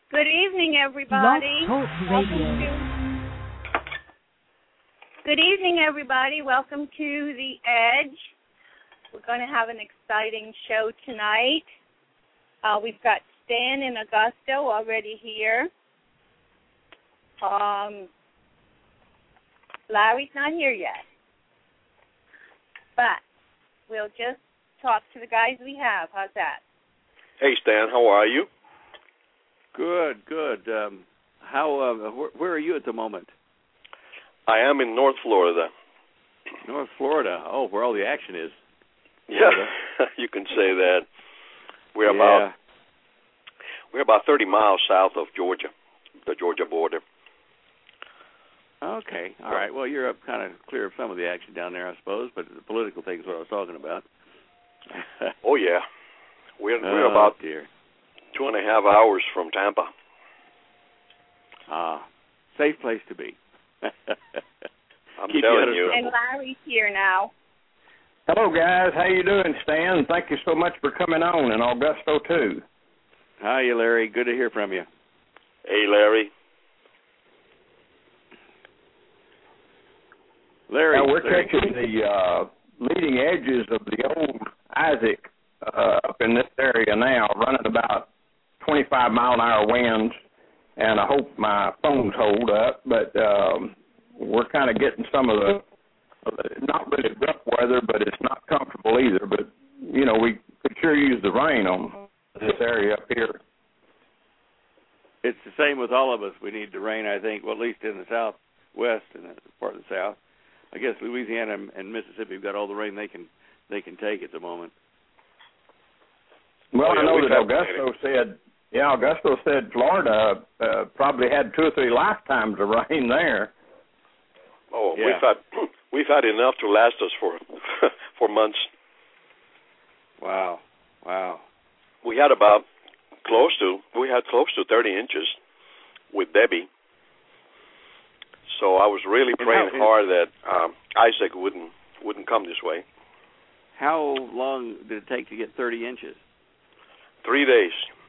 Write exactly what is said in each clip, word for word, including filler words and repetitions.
Good evening, everybody. Blog Talk Radio. To... Good evening, everybody. Welcome to The Edge. We're going to have an exciting show tonight. Uh, we've got Stan and Augusto already here. Um, Larry's not here yet. But we'll just talk to the guys we have. How's that? Hey, Stan. How are you? Good, good. Um, how? Uh, wh- where are you at the moment? I am in North Florida. North Florida. Oh, where all the action is. Florida. Yeah, you can say that. We're yeah. about we're about thirty miles south of Georgia, the Georgia border. Okay, all right. Well, you're up kind of clear of some of the action down there, I suppose, but the political thing is what I was talking about. Oh yeah, we're we're oh, about dear. two and a half hours from Tampa. Ah, safe place to be. I'm Keep telling you. you. And Larry's here now. Hello, guys. How you doing, Stan? Thank you so much for coming on, and Augusto, too. Hi, Larry. Good to hear from you. Hey, Larry. Larry. Now, we're Larry. catching the uh, leading edges of the old Isaac uh, up in this area now, running about twenty-five mile an hour winds, and I hope my phones hold up, but um, we're kind of getting some of the, not really rough weather, but it's not comfortable either, but, you know, we could sure use the rain on this area up here. It's the same with all of us. We need the rain, I think, well, at least in the southwest and the part of the south. I guess Louisiana and Mississippi have got all the rain they can they can take at the moment. Well, oh, yeah, I know that that Augusto said, yeah, Augusto said Florida uh, probably had two or three lifetimes of rain there. Oh, yeah. we've had we've had enough to last us for for months. Wow, wow. We had about close to we had close to thirty inches with Debbie. So I was really praying how, hard that um, Isaac wouldn't wouldn't come this way. How long did it take to get thirty inches? Three days.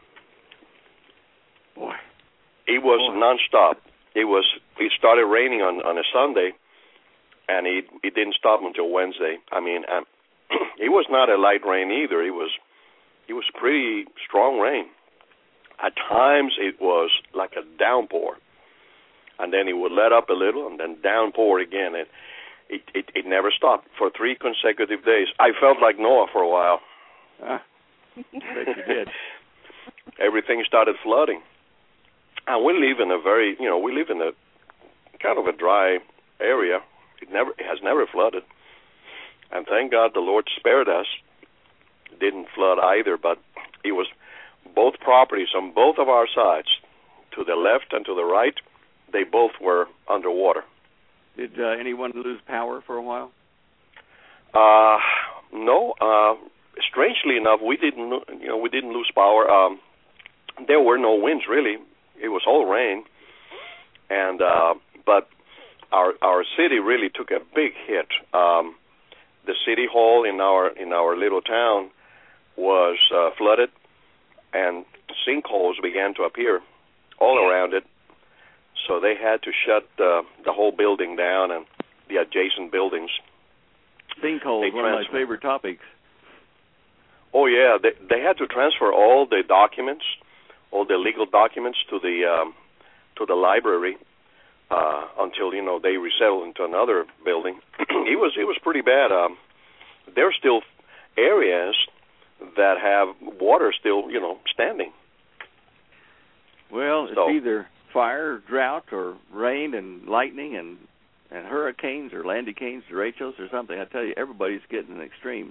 Boy. It was Boy. nonstop. It was. It started raining on, on a Sunday, and it it didn't stop until Wednesday. I mean, um, it was not a light rain either. It was it was pretty strong rain. At times, it was like a downpour, and then it would let up a little, and then downpour again. And it it, it never stopped for three consecutive days. I felt like Noah for a while. Ah, I bet you did. Everything started flooding. And we live in a very, you know, we live in a kind of a dry area. It never, it has never flooded. And thank God the Lord spared us. It didn't flood either, but it was both properties on both of our sides, to the left and to the right, they both were underwater. Did uh, anyone lose power for a while? Uh, no. Uh, strangely enough, we didn't, you know, we didn't lose power. Um, there were no winds really. It was all rain, and uh, but our our city really took a big hit. Um, the city hall in our in our little town was uh, flooded, and sinkholes began to appear all around it. So they had to shut uh, the whole building down and the adjacent buildings. Sinkholes, one of my favorite topics. Oh yeah, they they had to transfer all the documents. all the legal documents to the um, to the library uh, until you know they resettled into another building. it was it was pretty bad. Um, there are still areas that have water still you know standing. Well, so, it's either fire, drought, or rain and lightning and and hurricanes or landicanes, derechos, or something. I tell you, everybody's getting extremes.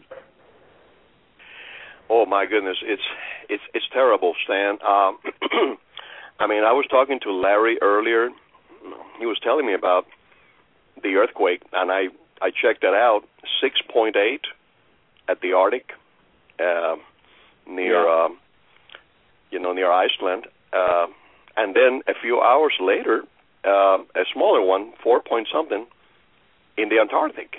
Oh my goodness, it's it's it's terrible, Stan. Um, I mean, I was talking to Larry earlier. He was telling me about the earthquake, and I, I checked that out. six point eight at the Arctic, uh, near yeah. um, you know near Iceland, uh, and then a few hours later, uh, a smaller one, four point something, in the Antarctic.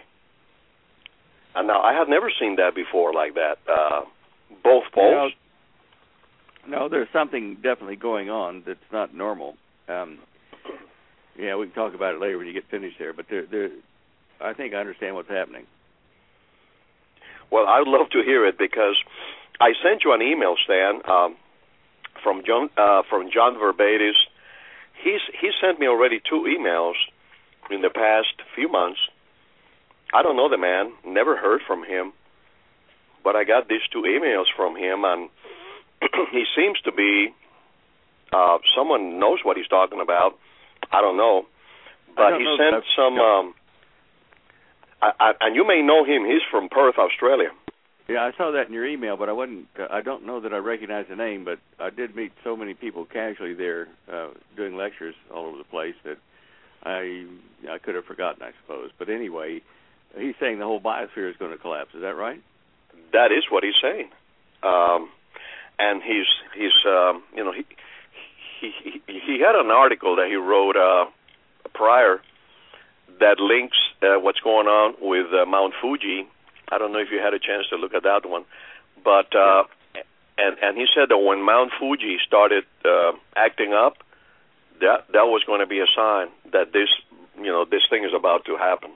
And now I had never seen that before like that. Uh, both poles. No, there's something definitely going on that's not normal. Um, yeah, we can talk about it later when you get finished there, but there, there, I think I understand what's happening. Well, I'd love to hear it because I sent you an email, Stan, um, from John uh, from John Verbatis. He's he sent me already two emails in the past few months. I don't know the man, never heard from him, but I got these two emails from him, and he seems to be uh, someone knows what he's talking about. I don't know, but don't he know sent some. Um, I, I, and you may know him. He's from Perth, Australia. Yeah, I saw that in your email, but I wasn't. Uh, I don't know that I recognize the name, but I did meet so many people casually there uh, doing lectures all over the place that I I could have forgotten, I suppose. But anyway, he's saying the whole biosphere is going to collapse. Is that right? That is what he's saying, um, and he's he's um, you know he, he he he had an article that he wrote uh, prior that links uh, what's going on with uh, Mount Fuji. I don't know if you had a chance to look at that one, but uh, and and he said that when Mount Fuji started uh, acting up, that that was going to be a sign that this you know this thing is about to happen.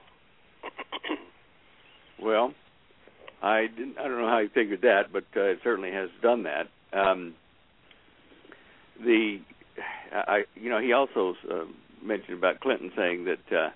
Well, I didn't. I don't know how he figured that, but uh, it certainly has done that. Um, the I you know he also uh, mentioned about Clinton saying that. Uh,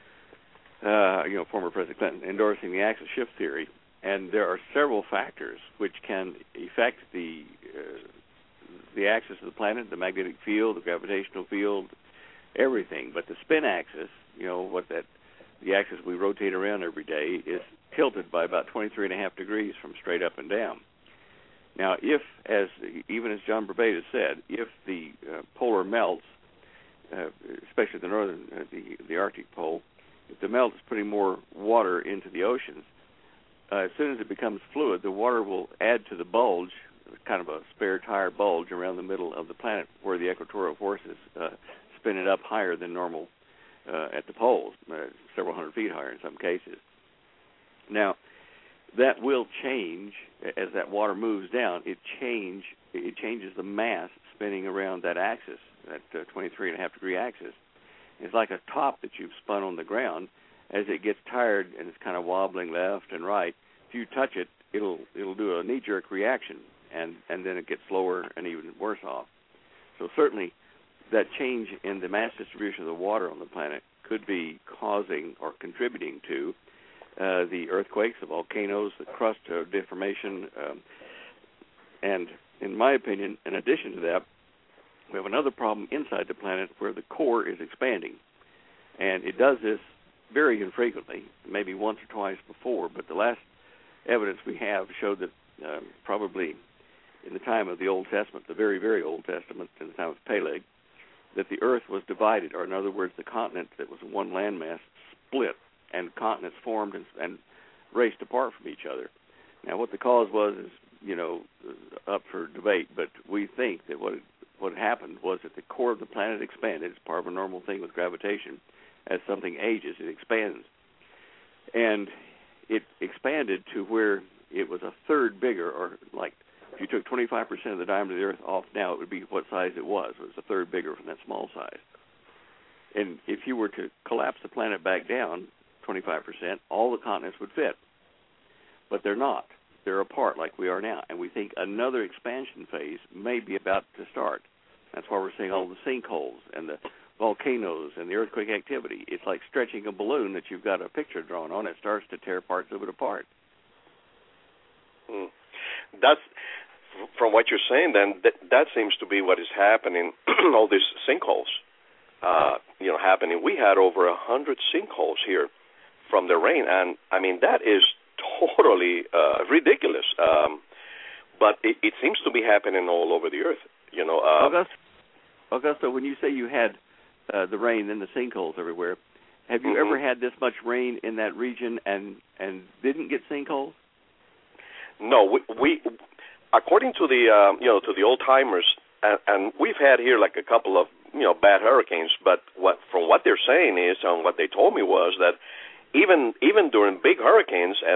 Uh, you know, former President Clinton endorsing the axis shift theory, and there are several factors which can affect the uh, the axis of the planet, the magnetic field, the gravitational field, everything. But the spin axis, you know, what that the axis we rotate around every day is tilted by about twenty-three and a half degrees from straight up and down. Now, if, as even as John Verbatis said, if the uh, polar melts, uh, especially the northern, uh, the the Arctic pole. If the melt is putting more water into the oceans, uh, as soon as it becomes fluid, the water will add to the bulge, kind of a spare tire bulge around the middle of the planet where the equatorial forces uh, spin it up higher than normal uh, at the poles, uh, several hundred feet higher in some cases. Now, that will change as that water moves down. It change it changes the mass spinning around that axis, that uh, twenty-three and a half degree axis. It's like a top that you've spun on the ground. As it gets tired and it's kind of wobbling left and right, if you touch it, it'll it'll do a knee-jerk reaction, and, and then it gets slower and even worse off. So certainly that change in the mass distribution of the water on the planet could be causing or contributing to uh, the earthquakes, the volcanoes, the crust uh, deformation, um, and in my opinion, in addition to that, we have another problem inside the planet where the core is expanding. And it does this very infrequently, maybe once or twice before, but the last evidence we have showed that uh, probably in the time of the Old Testament, the very, very Old Testament, in the time of Peleg, that the earth was divided, or in other words, the continent that was one landmass split, and continents formed and, and raced apart from each other. Now, what the cause was is, you know, up for debate, but we think that what it What happened was that the core of the planet expanded. It's part of a normal thing with gravitation. As something ages, it expands. And it expanded to where it was a third bigger, or like if you took twenty-five percent of the diameter of the Earth off now, it would be what size it was. It was a third bigger from that small size. And if you were to collapse the planet back down twenty-five percent, all the continents would fit. But they're not. They're apart like we are now, and we think another expansion phase may be about to start. That's why we're seeing all the sinkholes and the volcanoes and the earthquake activity. It's like stretching a balloon that you've got a picture drawn on. It starts to tear parts of it apart. Mm. That's, from what you're saying, then, that, that seems to be what is happening, all these sinkholes, uh, you know, happening. We had over a hundred sinkholes here from the rain, and, I mean, that is totally uh, ridiculous, um, but it, it seems to be happening all over the earth. You know, uh, Augusto, Augusto, when you say you had uh, the rain and the sinkholes everywhere, have you mm-hmm. ever had this much rain in that region and and didn't get sinkholes? No, we, we according to the um, you know to the old timers, and, and we've had here like a couple of you know bad hurricanes, but what from what they're saying is, and what they told me was that. Even even during big hurricanes, and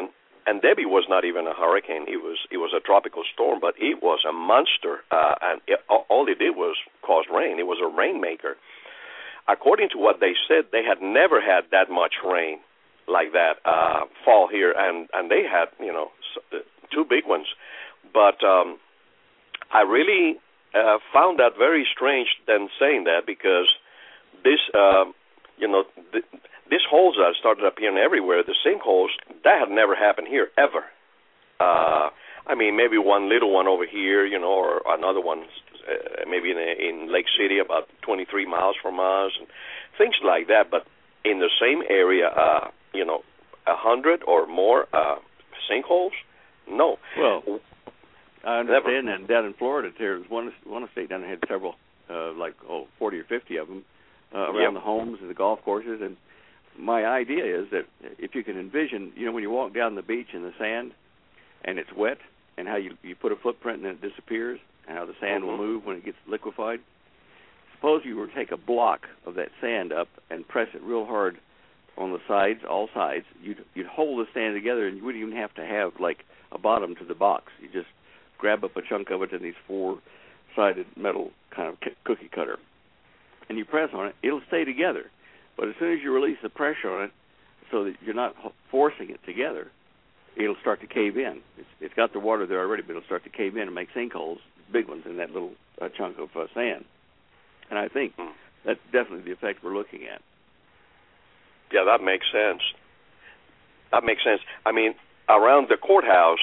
and Debbie was not even a hurricane. It was it was a tropical storm, but it was a monster, uh, and it, all it did was cause rain. It was a rainmaker. According to what they said, they had never had that much rain like that uh, fall here, and, and they had, you know, two big ones. But um, I really uh, found that very strange them saying that, because this, uh, you know, th- this holes that started appearing everywhere, the sinkholes, that had never happened here, ever. Uh, I mean, maybe one little one over here, you know, or another one uh, maybe in, in Lake City about twenty-three miles from us, and things like that. But in the same area, uh, you know, a hundred or more uh, sinkholes, no. Well, I understand that down in Florida, there's one one state down there had several, uh, like oh, forty or fifty of them uh, around yep. the homes and the golf courses. And my idea is that if you can envision, you know, when you walk down the beach in the sand and it's wet, and how you you put a footprint and then it disappears, and how the sand mm-hmm. will move when it gets liquefied. Suppose you were to take a block of that sand up and press it real hard on the sides, all sides. You'd you'd hold the sand together, and you wouldn't even have to have like a bottom to the box. You just grab up a chunk of it in these four-sided metal kind of cookie cutter, and you press on it. It'll stay together. But as soon as you release the pressure on it, so that you're not forcing it together, it'll start to cave in. It's, it's got the water there already, but it'll start to cave in and make sinkholes, big ones, in that little uh, chunk of uh, sand. And I think that's definitely the effect we're looking at. Yeah, that makes sense. That makes sense. I mean, around the courthouse,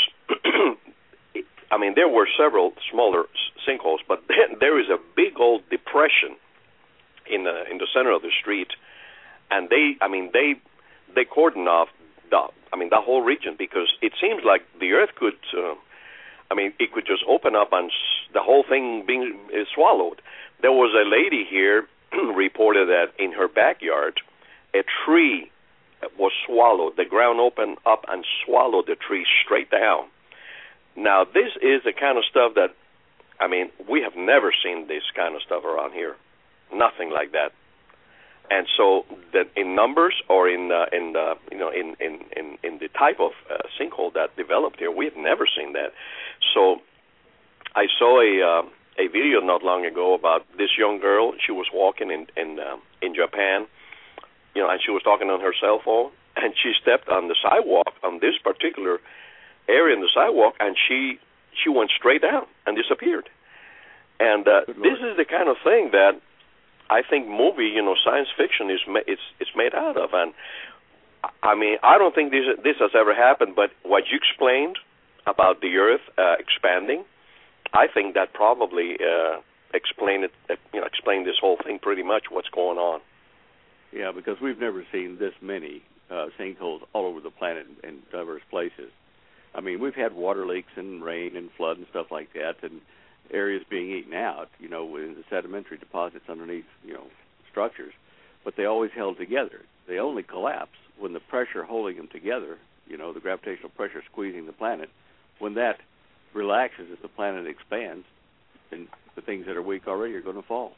I mean, there were several smaller sinkholes, but then there is a big old depression in the in the center of the street, and they, I mean, they they cordon off the, I mean, the whole region, because it seems like the earth could, uh, I mean, it could just open up and s- the whole thing being uh, swallowed. There was a lady here reported that in her backyard, a tree was swallowed. The ground opened up and swallowed the tree straight down. Now, this is the kind of stuff that, I mean, we have never seen this kind of stuff around here. Nothing like that. And so, that in numbers or in uh, in uh, you know in, in, in, in the type of uh, sinkhole that developed here, we have never seen that. So, I saw a uh, a video not long ago about this young girl. She was walking in in uh, in Japan, you know, and she was talking on her cell phone, and she stepped on the sidewalk on this particular area in the sidewalk, and she she went straight down and disappeared. And uh, this is the kind of thing that I think movie, you know, science fiction is ma- it's it's made out of. And I mean, I don't think this this has ever happened. But what you explained about the Earth uh, expanding, I think that probably uh, explain it. Uh, you know, explain this whole thing pretty much. What's going on? Yeah, because we've never seen this many uh, sinkholes all over the planet in, in diverse places. I mean, we've had water leaks and rain and flood and stuff like that, and areas being eaten out, you know, in the sedimentary deposits underneath, you know, structures, but they always held together. They only collapse when the pressure holding them together, you know, the gravitational pressure squeezing the planet, when that relaxes as the planet expands, and the things that are weak already are going to fall.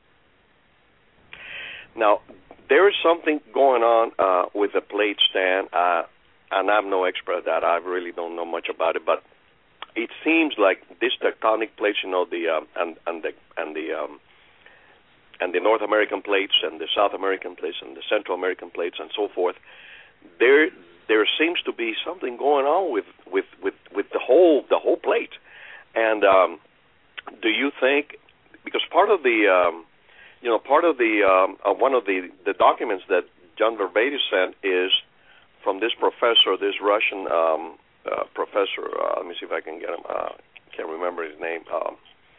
Now, there is something going on uh, with the plate stand, uh, and I'm no expert at that. I really don't know much about it, but it seems like this tectonic plates, you know, the um, and and the and the um, and the North American plates and the South American plates and the Central American plates and so forth. There there seems to be something going on with with, with, with the whole the whole plate. And um, do you think, because part of the um, you know part of the um, uh, one of the, the documents that John Vervates sent is from this professor, this Russian. Um, Uh, professor, uh, let me see if I can get him. Uh, can't remember his name. Um,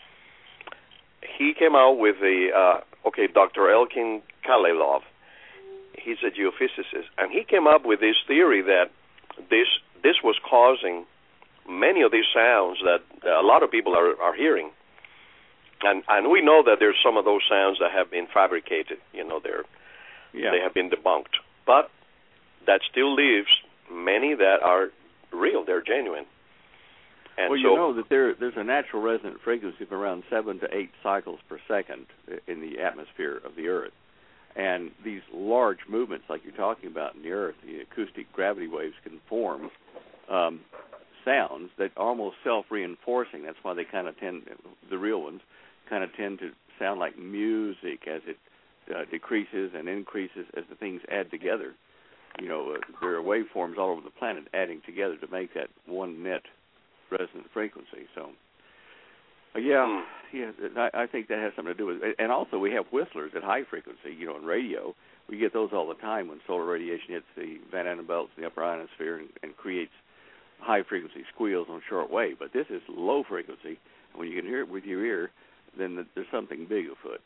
he came out with a uh, okay, Doctor Elkin Kalilov. He's a geophysicist, and he came up with this theory that this this was causing many of these sounds that a lot of people are, are hearing, and and we know that there's some of those sounds that have been fabricated. You know, they're yeah. they have been debunked, but that still leaves many that are real, they're genuine. And well, so, you know that there there's a natural resonant frequency of around seven to eight cycles per second in the atmosphere of the Earth. And these large movements like you're talking about in the Earth, the acoustic gravity waves can form um, sounds that are almost self-reinforcing. That's why they kind of tend, the real ones, kind of tend to sound like music as it uh, decreases and increases as the things add together. You know, uh, there are waveforms all over the planet adding together to make that one net resonant frequency. So, uh, yeah, yeah, I, I think that has something to do with it. And also we have whistlers at high frequency, you know, in radio. We get those all the time when solar radiation hits the Van Allen belts, the upper ionosphere, and, and creates high-frequency squeals on short wave. But this is low frequency. And when you can hear it with your ear, then the, there's something big afoot.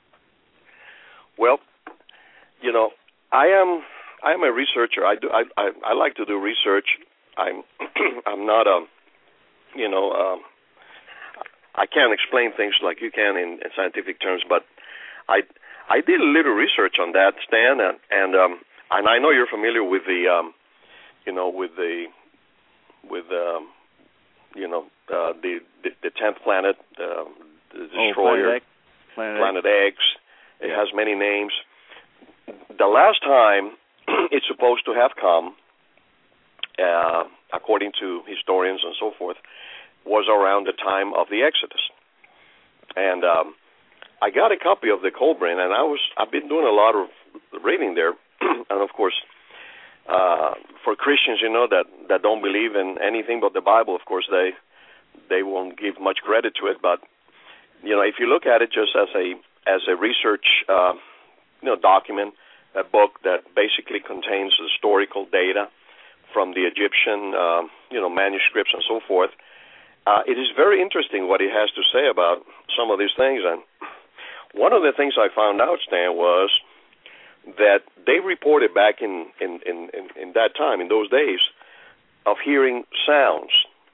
Well, you know, I am I am a researcher. I do I I, I like to do research. I'm I'm not a you know um, I can't explain things like you can in, in scientific terms, but I I did a little research on that, Stan, and and um, and I know you're familiar with the um, you know with the with um, you know uh, the, the the tenth planet, uh, the destroyer, oh, Planet X. Planet X. It has many names. The last time it's supposed to have come, uh, according to historians and so forth, was around the time of the Exodus. And um, I got a copy of the Colburn, and I was I've been doing a lot of reading there, and of course, uh, for Christians, you know, that, that don't believe in anything but the Bible, of course, they they won't give much credit to it. But you know, if you look at it just as a as a research, uh, you know, document, a book that basically contains historical data from the Egyptian, uh, you know, manuscripts and so forth. Uh, it is very interesting what he has to say about some of these things. And one of the things I found out, Stan, was that they reported back in, in, in, in, in that time, in those days, of hearing sounds.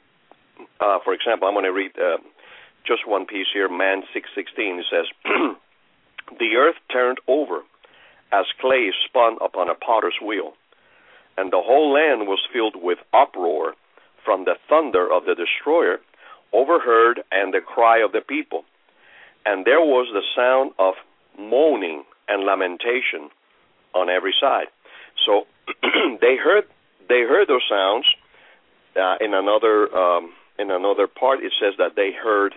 Uh, for example, I'm going to read uh, just one piece here, Man six sixteen. It says, the earth turned over as clay spun upon a potter's wheel, and the whole land was filled with uproar from the thunder of the destroyer, overheard, and the cry of the people. And there was the sound of moaning and lamentation on every side. So they heard they heard those sounds. Uh, in another um, in another part, it says that they heard,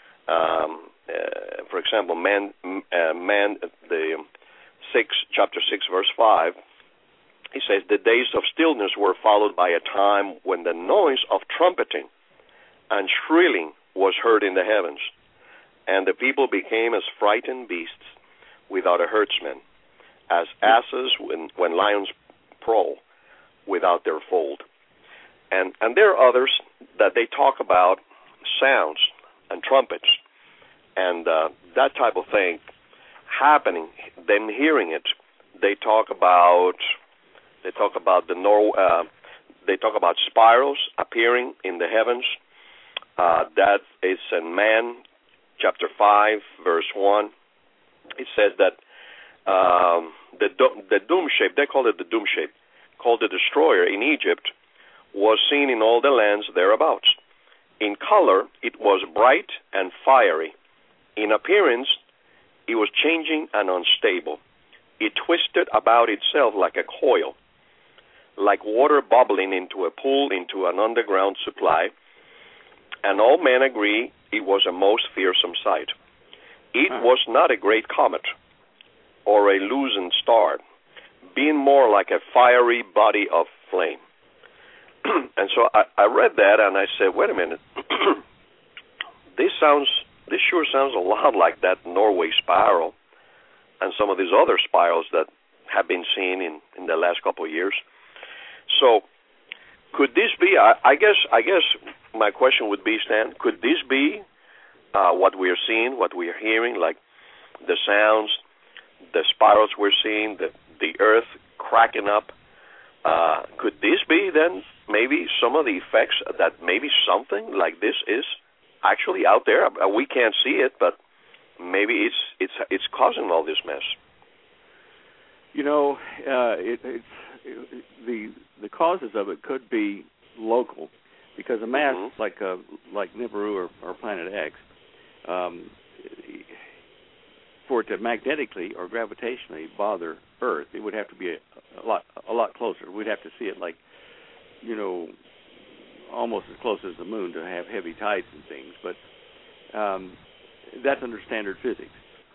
um, uh, for example, man, uh, man, the six chapter six verse five. He says, the days of stillness were followed by a time when the noise of trumpeting and shrilling was heard in the heavens, and the people became as frightened beasts without a herdsman, as asses when, when lions prowl without their fold. And, and there are others that they talk about sounds and trumpets and uh, that type of thing happening, them hearing it. They talk about... They talk about the nor. Uh, they talk about spirals appearing in the heavens. Uh, that is in Man, chapter five, verse one. It says that um, the do- the doom shape, they call it the doom shape, called the destroyer in Egypt, was seen in all the lands thereabouts. In color, it was bright and fiery. In appearance, it was changing and unstable. It twisted about itself like a coil, like water bubbling into a pool into an underground supply, and all men agree it was a most fearsome sight. It huh. was not a great comet or a loosened star, being more like a fiery body of flame. And so I, I read that and I said, wait a minute, this sounds, this sure sounds a lot like that Norway spiral and some of these other spirals that have been seen in, in the last couple of years. So, could this be? I, I guess. I guess my question would be, Stan. Could this be uh, what we are seeing, what we are hearing, like the sounds, the spirals we're seeing, the the Earth cracking up? Uh, could this be then maybe some of the effects that maybe something like this is actually out there? We can't see it, but maybe it's it's it's causing all this mess. You know, uh, it, it's. The the causes of it could be local, because a mass mm-hmm. like uh, like Nibiru or, or Planet X, um, for it to magnetically or gravitationally bother Earth, it would have to be a, a lot a lot closer. We'd have to see it like, you know, almost as close as the moon to have heavy tides and things, but um, that's under standard physics.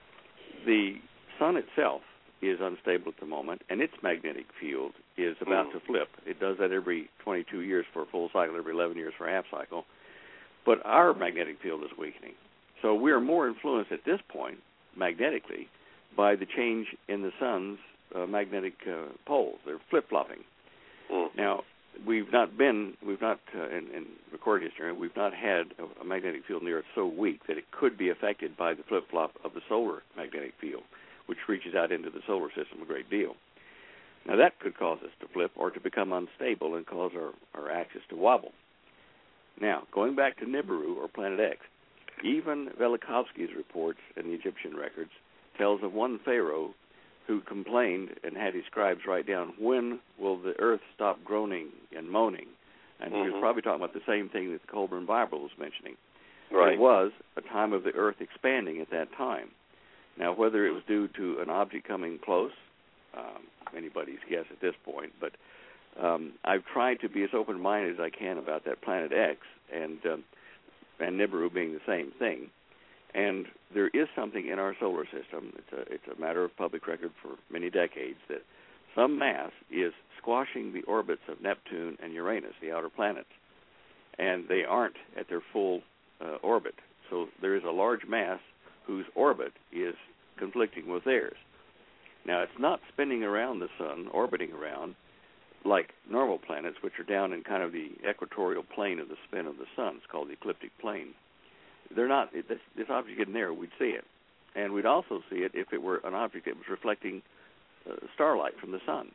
The sun itself is unstable at the moment, and its magnetic field is about mm. to flip. It does that every twenty-two years for a full cycle, every eleven years for a half cycle. But our magnetic field is weakening. So we are more influenced at this point, magnetically, by the change in the sun's uh, magnetic uh, poles. They're flip-flopping. Mm. Now, we've not been, we've not, uh, in, in recorded history, we've not had a, a magnetic field in the Earth so weak that it could be affected by the flip-flop of the solar magnetic field, which reaches out into the solar system a great deal. Now, that could cause us to flip or to become unstable and cause our, our axis to wobble. Now, going back to Nibiru or Planet X, even Velikovsky's reports in the Egyptian records tells of one pharaoh who complained and had his scribes write down, when will the earth stop groaning and moaning? And mm-hmm. he was probably talking about the same thing that the Colburn Bible was mentioning. Right. It was a time of the earth expanding at that time. Now, whether it was due to an object coming close, um, anybody's guess at this point, but um, I've tried to be as open-minded as I can about that Planet X, and um, and Nibiru being the same thing. And there is something in our solar system, it's a, it's a matter of public record for many decades, that some mass is squashing the orbits of Neptune and Uranus, the outer planets, and they aren't at their full uh, orbit. So there is a large mass whose orbit is conflicting with theirs. Now, it's not spinning around the sun, orbiting around, like normal planets, which are down in kind of the equatorial plane of the spin of the sun. It's called the ecliptic plane. They're not, it, this, this object getting there, we'd see it. And we'd also see it if it were an object that was reflecting uh, starlight from the sun.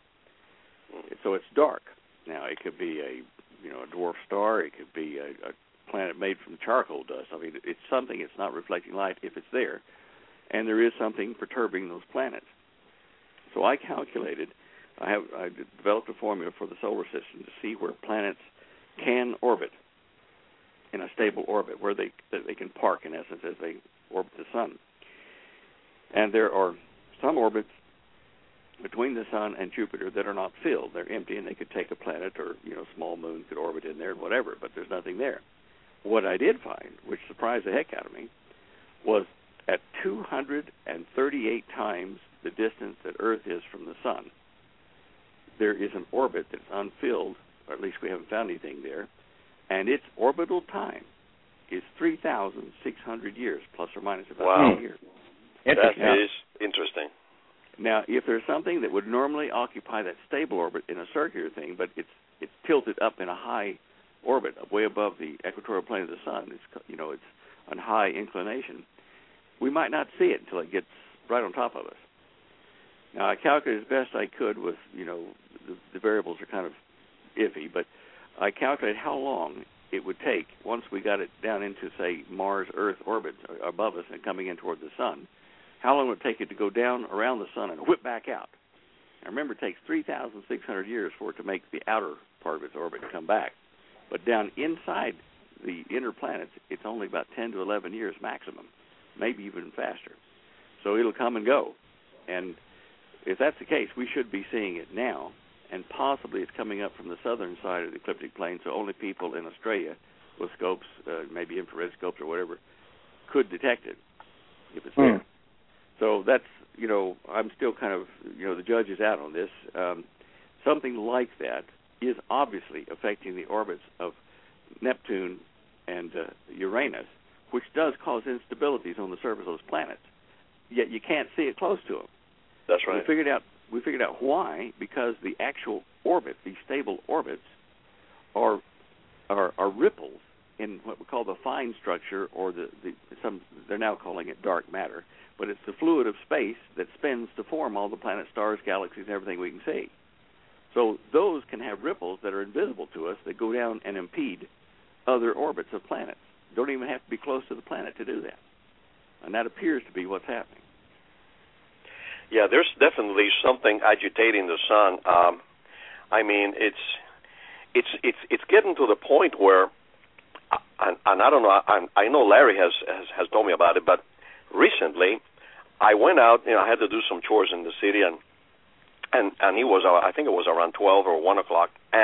So it's dark. Now, it could be a, you know, a dwarf star. It could be a, a planet made from charcoal dust. I mean, it's something that's not reflecting light if it's there. And there is something perturbing those planets. So I calculated, I have I developed a formula for the solar system to see where planets can orbit in a stable orbit, where they that they can park, in essence, as they orbit the sun. And there are some orbits between the sun and Jupiter that are not filled. They're empty, and they could take a planet or, you know, small moon could orbit in there, whatever, but there's nothing there. What I did find, which surprised the heck out of me, was at two hundred thirty-eight times the distance that Earth is from the sun, there is an orbit that's unfilled, or at least we haven't found anything there, and its orbital time is three thousand six hundred years, plus or minus about wow. a year. That is interesting. Now, if there's something that would normally occupy that stable orbit in a circular thing, but it's it's tilted up in a high orbit, way above the equatorial plane of the sun, it's, you know, it's on high inclination, we might not see it until it gets right on top of us. Now, I calculated as best I could with, you know, the, the variables are kind of iffy, but I calculated how long it would take once we got it down into, say, Mars-Earth orbit above us and coming in toward the sun, how long would it take it to go down around the sun and whip back out? Now, remember, it takes three thousand six hundred years for it to make the outer part of its orbit and come back. But down inside the inner planets, it's only about ten to eleven years maximum, maybe even faster. So it'll come and go. And if that's the case, we should be seeing it now, and possibly it's coming up from the southern side of the ecliptic plane, so only people in Australia with scopes, uh, maybe infrared scopes or whatever, could detect it if it's there. Mm. So that's, you know, I'm still kind of, you know, the judge is out on this. Um, something like that is obviously affecting the orbits of Neptune and uh, Uranus, which does cause instabilities on the surface of those planets. Yet you can't see it close to them. That's right. We figured out we figured out why, because the actual orbit, these stable orbits, are are, are ripples in what we call the fine structure, or the, the some they're now calling it dark matter, but it's the fluid of space that spins to form all the planets, stars, galaxies, and everything we can see. So those can have ripples that are invisible to us that go down and impede other orbits of planets. You don't even have to be close to the planet to do that. And that appears to be what's happening. Yeah, there's definitely something agitating the sun. Um, I mean, it's it's it's it's getting to the point where, and, and I don't know, I, I know Larry has, has has told me about it, but recently I went out. You know, I had to do some chores in the city, and and and he was, I think it was around twelve or one o'clock, and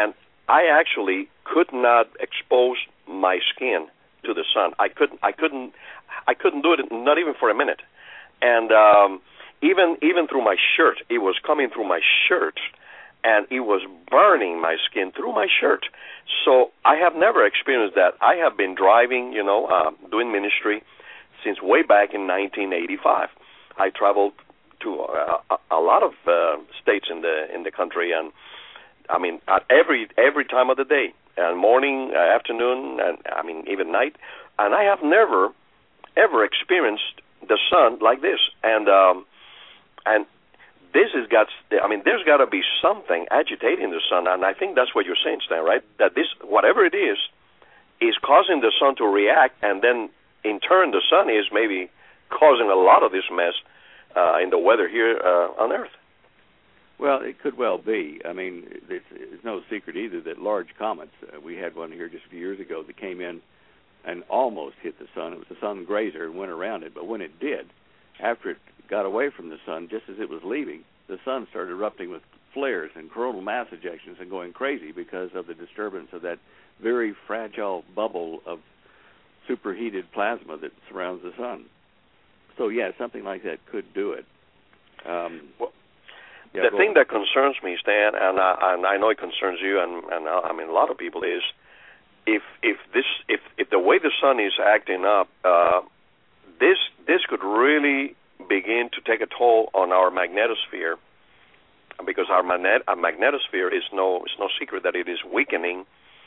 I actually could not expose my skin to the sun. I couldn't. I couldn't. I couldn't do it, not even for a minute. And um, even even through my shirt, it was coming through my shirt, and it was burning my skin through my shirt. So I have never experienced that. I have been driving, you know, uh, doing ministry since way back in nineteen eighty-five. I traveled to uh, a, a lot of uh, states in the in the country, and I mean, at every every time of the day, and morning, uh, afternoon, and I mean even night. And I have never ever experienced the sun like this. And um, and this has got. I mean, there's got to be something agitating the sun, and I think that's what you're saying, Stan, right? That this, whatever it is, is causing the sun to react, and then in turn, the sun is maybe causing a lot of this mess uh, in the weather here uh, on Earth. Well, it could well be. I mean, it's, it's no secret either that large comets, uh, we had one here just a few years ago that came in and almost hit the sun. It was a sun grazer and went around it. But when it did, after it got away from the sun, just as it was leaving, the sun started erupting with flares and coronal mass ejections and going crazy because of the disturbance of that very fragile bubble of superheated plasma that surrounds the sun. So, yeah, something like that could do it. Um, well, Yeah, the thing that concerns me, Stan, and I, and I know it concerns you, and, and I mean a lot of people, is if if this if if the way the sun is acting up, uh, this this could really begin to take a toll on our magnetosphere, because our, magnet, our magnetosphere is no it's no secret that it is weakening,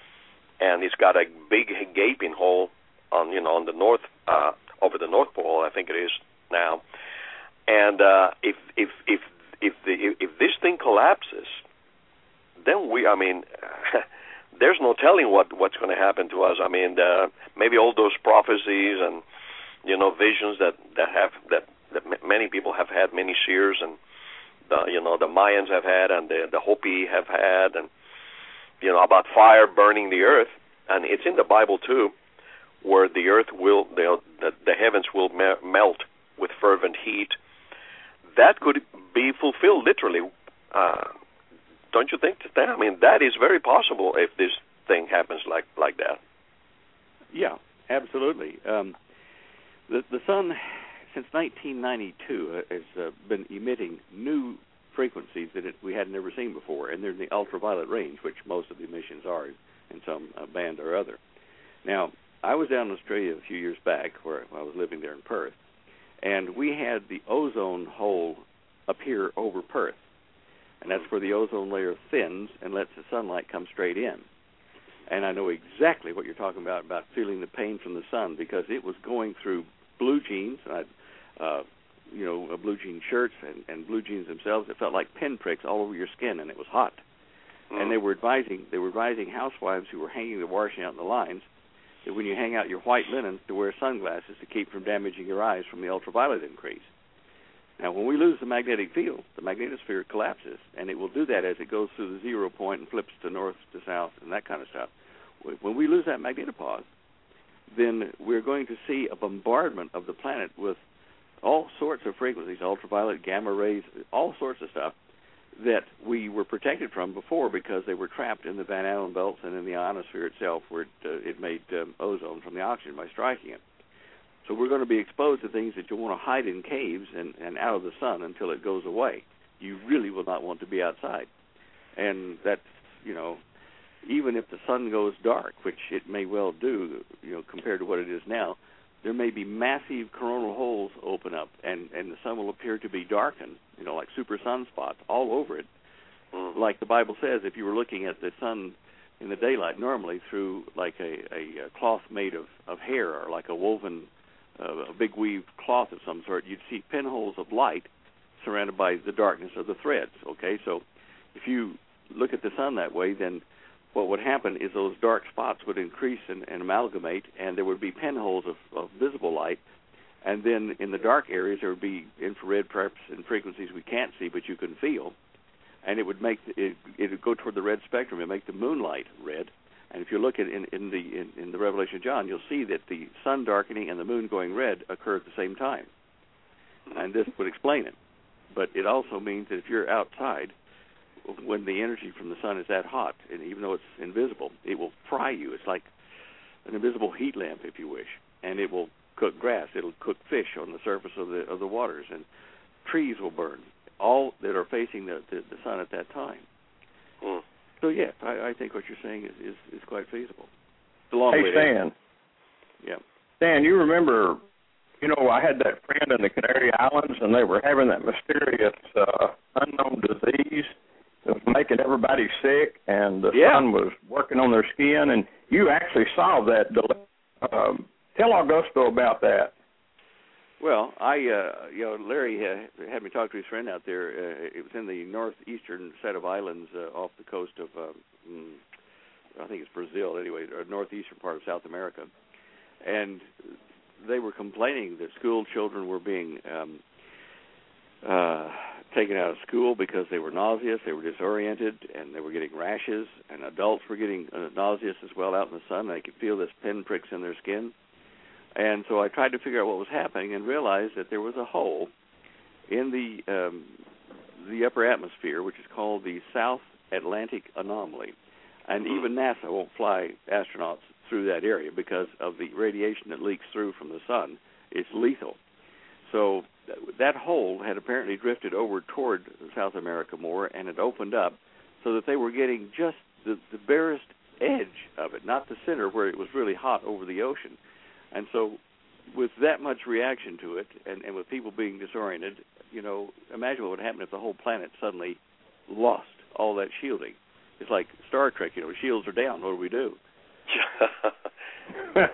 and it's got a big gaping hole on you know on the north uh, over the North Pole, I think it is now, and uh, if if if If the if this thing collapses, then we, I mean, there's no telling what, what's going to happen to us. I mean, uh, maybe all those prophecies and, you know, visions that, that have that, that many people have had, many seers, and the you know the Mayans have had, and the the Hopi have had, and you know about fire burning the earth, and it's in the Bible too, where the earth will the the, the heavens will me- melt with fervent heat. That could be fulfilled literally, uh, don't you think, Stan? I mean, that is very possible if this thing happens like, like that. Yeah, absolutely. Um, the the sun, since nineteen ninety-two, has uh, been emitting new frequencies that it, we had never seen before, and they're in the ultraviolet range, which most of the emissions are in some uh, band or other. Now, I was down in Australia a few years back, where I was living there in Perth, and we had the ozone hole appear over Perth. And that's where the ozone layer thins and lets the sunlight come straight in. And I know exactly what you're talking about, about feeling the pain from the sun, because it was going through blue jeans, and uh, you know, blue jean shirts and, and blue jeans themselves. It felt like pinpricks all over your skin, and it was hot. Mm. And they were advising they were advising housewives who were hanging the washing out in the lines that when you hang out your white linen, to wear sunglasses to keep from damaging your eyes from the ultraviolet increase. Now, when we lose the magnetic field, the magnetosphere collapses, and it will do that as it goes through the zero point and flips to north to south and that kind of stuff. When we lose that magnetopause, then we're going to see a bombardment of the planet with all sorts of frequencies, ultraviolet, gamma rays, all sorts of stuff that we were protected from before because they were trapped in the Van Allen belts and in the ionosphere itself, where it, uh, it made um, ozone from the oxygen by striking it. So we're going to be exposed to things that you want to hide in caves and, and out of the sun until it goes away. You really will not want to be outside. And that's, you know, even if the sun goes dark, which it may well do, you know, compared to what it is now, there may be massive coronal holes open up, and, and the sun will appear to be darkened, you know, like super sunspots all over it. Like the Bible says, if you were looking at the sun in the daylight normally through like a, a, a cloth made of, of hair, or like a woven, uh, a big weave cloth of some sort, you'd see pinholes of light surrounded by the darkness of the threads, okay? So if you look at the sun that way, then what would happen is those dark spots would increase and, and amalgamate, and there would be pinholes of, of visible light. And then in the dark areas, there would be infrared perhaps and frequencies we can't see, but you can feel. And it would make it, it would go toward the red spectrum and make the moonlight red. And if you look at in, in the in, in the Revelation of John, you'll see that the sun darkening and the moon going red occur at the same time. And this would explain it. But it also means that if you're outside, when the energy from the sun is that hot, and even though it's invisible, it will fry you. It's like an invisible heat lamp, if you wish, and it will cook grass. It'll cook fish on the surface of the of the waters, and trees will burn, all that are facing the, the, the sun at that time. Mm. So, yes, I, I think what you're saying is, is, is quite feasible. It's a long hey, way Stan. Yeah. Stan, you remember, you know, I had that friend in the Canary Islands, and they were having that mysterious uh, unknown disease that was making everybody sick, and the yeah. sun was working on their skin, and you actually solved that. Um, tell Augusto about that. Well, I, uh, you know, Larry uh, had me talk to his friend out there. Uh, it was in the northeastern set of islands uh, off the coast of, uh, mm, I think it's Brazil, anyway, or northeastern part of South America. And they were complaining that school children were being um, uh, taken out of school because they were nauseous, they were disoriented, and they were getting rashes. And adults were getting uh, nauseous as well out in the sun. They could feel this pinpricks in their skin. And so I tried to figure out what was happening and realized that there was a hole in the um, the upper atmosphere, which is called the South Atlantic Anomaly. And even NASA won't fly astronauts through that area because of the radiation that leaks through from the sun. It's lethal. So that hole had apparently drifted over toward South America more, and it opened up so that they were getting just the, the barest edge of it, not the center where it was really hot over the ocean. And so with that much reaction to it, and, and with people being disoriented, you know, imagine what would happen if the whole planet suddenly lost all that shielding. It's like Star Trek, you know, shields are down. What do we do? yeah,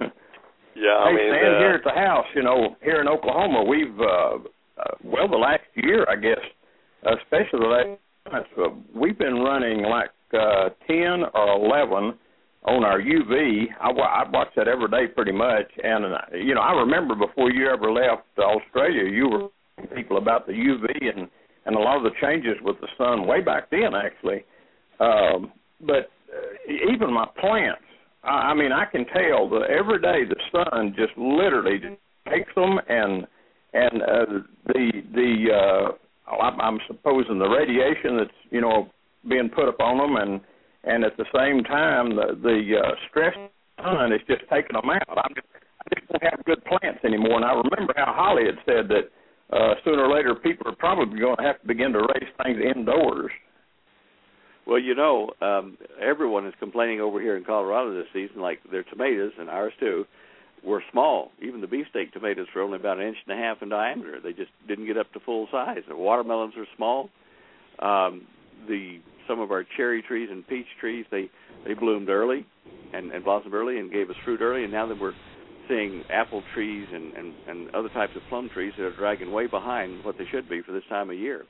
I hey, mean, Stan, uh, here at the house, you know, here in Oklahoma, we've, uh, uh, well, the last year, I guess, especially the last months, uh, we've been running like uh, ten or eleven on our U V. I, I watch that every day pretty much. And, uh, you know, I remember before you ever left Australia, you were telling people about the U V and, and a lot of the changes with the sun way back then, actually. Um, but uh, even my plants, I, I mean, I can tell that every day the sun just literally just takes them, and and uh, the, the uh, I'm, I'm supposing the radiation that's, you know, being put up on them, and And at the same time, the, the uh, stress sun is just taking them out. I'm just, I just don't have good plants anymore. And I remember how Holly had said that uh, sooner or later people are probably going to have to begin to raise things indoors. Well, you know, um, everyone is complaining over here in Colorado this season, like their tomatoes, and ours too, were small. Even the beefsteak tomatoes were only about an inch and a half in diameter. They just didn't get up to full size. The watermelons are small. Um, the some of our cherry trees and peach trees, they, they bloomed early and, and blossomed early and gave us fruit early, and now that we're seeing apple trees and, and, and other types of plum trees that are dragging way behind what they should be for this time of year.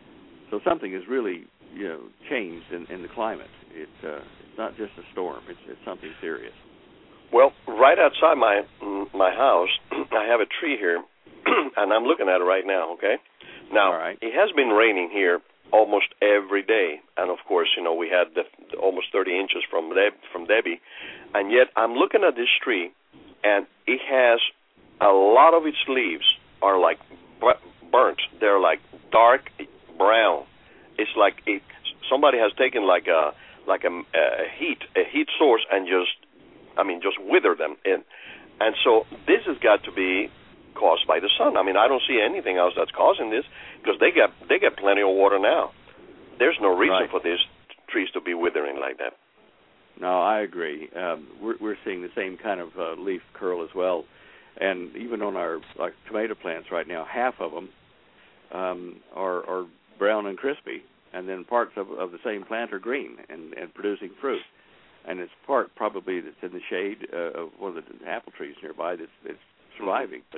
So something has really, you know, changed in, in the climate. It, uh, it's not just a storm. It's, it's something serious. Well, right outside my my house, I have a tree here, and I'm looking at it right now, okay? Now, All right. It has been raining here almost every day, and of course, you know, we had the, the almost thirty inches from Deb, from Debbie, and yet I'm looking at this tree, and it has a lot of its leaves are like burnt. They're like dark brown. It's like it, somebody has taken like a like a, a heat a heat source and just, I mean, just wither them in, and so this has got to be caused by the sun. I mean, I don't see anything else that's causing this, because they get they get plenty of water now. There's no reason right. for these trees to be withering like that. No, I agree. Um, we're we're seeing the same kind of uh, leaf curl as well, and even on our like tomato plants right now, half of them um, are, are brown and crispy, and then parts of, of the same plant are green and, and producing fruit. And it's part probably that's in the shade uh, of one of the apple trees nearby that's, that's surviving. But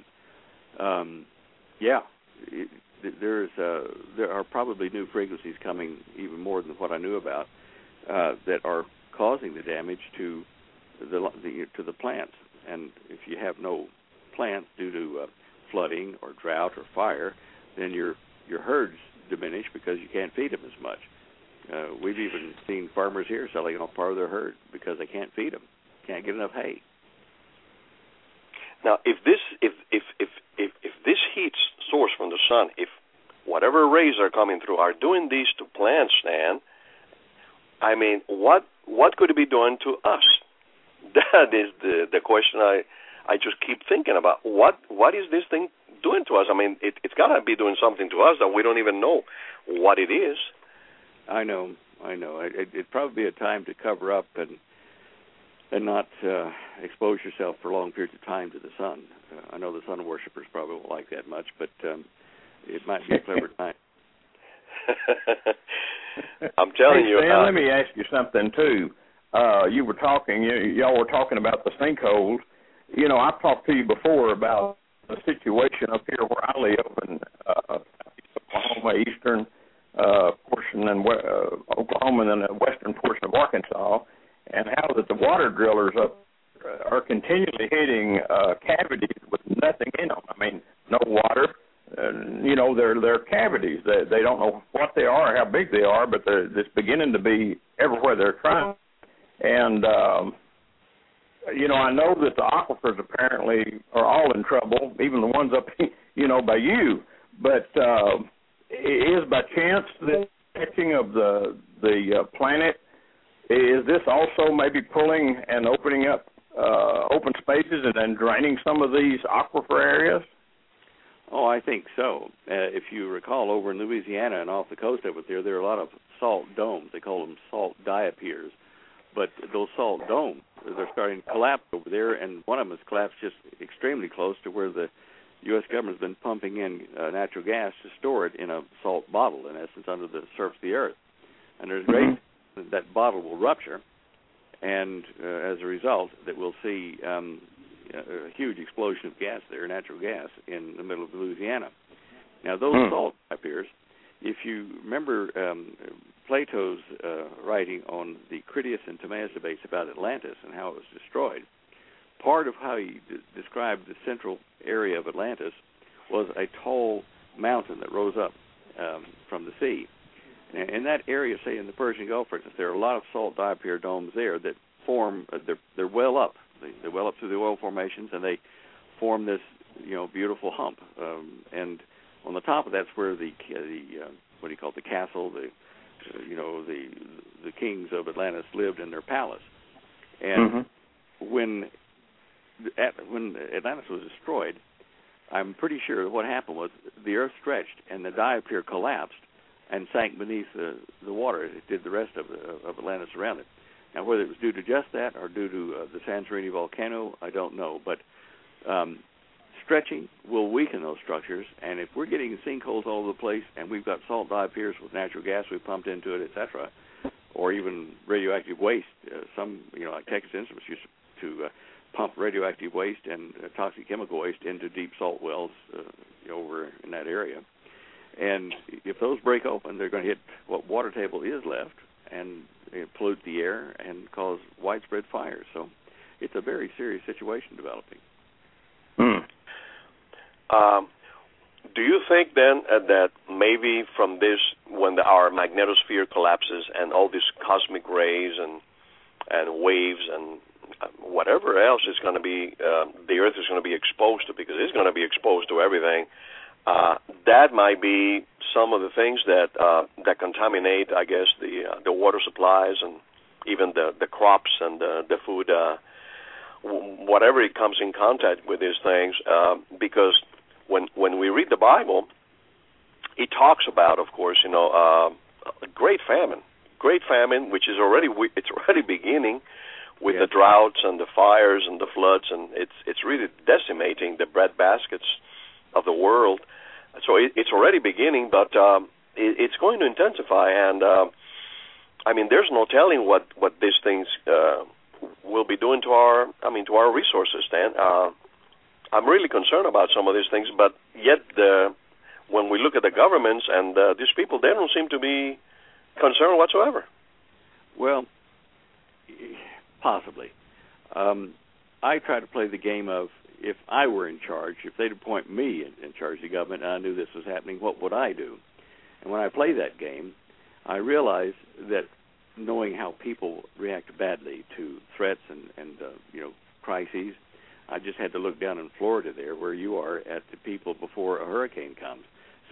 um, yeah, it, there's uh, there are probably new frequencies coming, even more than what I knew about, uh, that are causing the damage to the, the to the plants. And if you have no plants due to uh, flooding or drought or fire, then your your herds diminish because you can't feed them as much. Uh, we've even seen farmers here selling off part of their herd because they can't feed them, can't get enough hay. Now, if this if if if if, if this heat source from the sun, if whatever rays are coming through, are doing these to plants, Stan, I mean, what what could it be doing to us? That is the the question I I just keep thinking about. What what is this thing doing to us? I mean, it, it's got to be doing something to us that we don't even know what it is. I know, I know. It, it, it'd probably be a time to cover up and and not uh, expose yourself for long periods of time to the sun. Uh, I know the sun worshippers probably won't like that much, but um, it might be a clever time. I'm telling hey, you. Stan, uh, let me ask you something too. Uh, you were talking, you, y'all were talking about the sinkholes. You know, I've talked to you before about the situation up here where I live in uh, Oklahoma, eastern uh, portion, and uh, Oklahoma, and then the western portion of Arkansas, and how that the water drillers up are continually hitting uh, cavities with nothing in them. I mean, no water. Uh, you know, they're they're cavities. They they don't know what they are, how big they are, but they're it's beginning to be everywhere they're trying. And um, you know, I know that the aquifers apparently are all in trouble, even the ones up, you know, by you. But uh, is by chance the catching of the the uh, planet, is this also maybe pulling and opening up uh, open spaces and then draining some of these aquifer areas? Oh, I think so. Uh, if you recall, over in Louisiana and off the coast over there, there are a lot of salt domes. They call them salt diapirs. But those salt domes, they're starting to collapse over there, and one of them has collapsed just extremely close to where the U S government has been pumping in uh, natural gas to store it in a salt bottle, in essence, under the surface of the earth. And there's great mm-hmm. that bottle will rupture, and uh, as a result, that we'll see um, a huge explosion of gas there, natural gas, in the middle of Louisiana. Now, those mm. salt diapirs, if you remember um, Plato's uh, writing on the Critias and Timaeus debates about Atlantis and how it was destroyed, part of how he d- described the central area of Atlantis was a tall mountain that rose up um, from the sea. And in that area, say in the Persian Gulf, for instance, there are a lot of salt diapir domes there that form, uh, they're, they're well up. They, they well up through the oil formations, and they form this, you know, beautiful hump. Um, and on the top of that's where the the uh, what do you call it, the castle, the uh, you know the the kings of Atlantis lived in their palace. And mm-hmm. when at, when Atlantis was destroyed, I'm pretty sure what happened was the earth stretched and the diapir collapsed and sank beneath the the water. It did the rest of the, of Atlantis around it. Now, whether it was due to just that or due to uh, the Santorini volcano, I don't know. But um, stretching will weaken those structures, and if we're getting sinkholes all over the place and we've got salt diapirs with natural gas we pumped into it, et cetera, or even radioactive waste, uh, some, you know, like Texas Instruments used to uh, pump radioactive waste and uh, toxic chemical waste into deep salt wells uh, over in that area. And if those break open, they're going to hit what water table is left and pollute the air and cause widespread fires. So it's a very serious situation developing. Hmm. Um, do you think then uh, that maybe from this, when the, our magnetosphere collapses and all these cosmic rays and and waves and whatever else is going to be, uh, the Earth is going to be exposed to, because it's going to be exposed to everything, uh, that might be some of the things that uh, that contaminate, I guess, the uh, the water supplies and even the, the crops and the, the food, uh, w- whatever it comes in contact with these things. Uh, because when when we read the Bible, it talks about, of course, you know, uh, a great famine, great famine, which is already it's already beginning with yes. the droughts and the fires and the floods, and it's it's really decimating the bread baskets of the world. So it, it's already beginning, but um, it, it's going to intensify. And uh, I mean, there's no telling what what these things uh, will be doing to our, I mean, to our resources. Stan, uh, I'm really concerned about some of these things, but yet the, when we look at the governments and uh, these people, they don't seem to be concerned whatsoever. Well, possibly. Um, I try to play the game of, if I were in charge, if they'd appoint me in, in charge of the government and I knew this was happening, what would I do? And when I play that game, I realize that knowing how people react badly to threats and, and uh, you know, crises, I just had to look down in Florida there, where you are, at the people before a hurricane comes,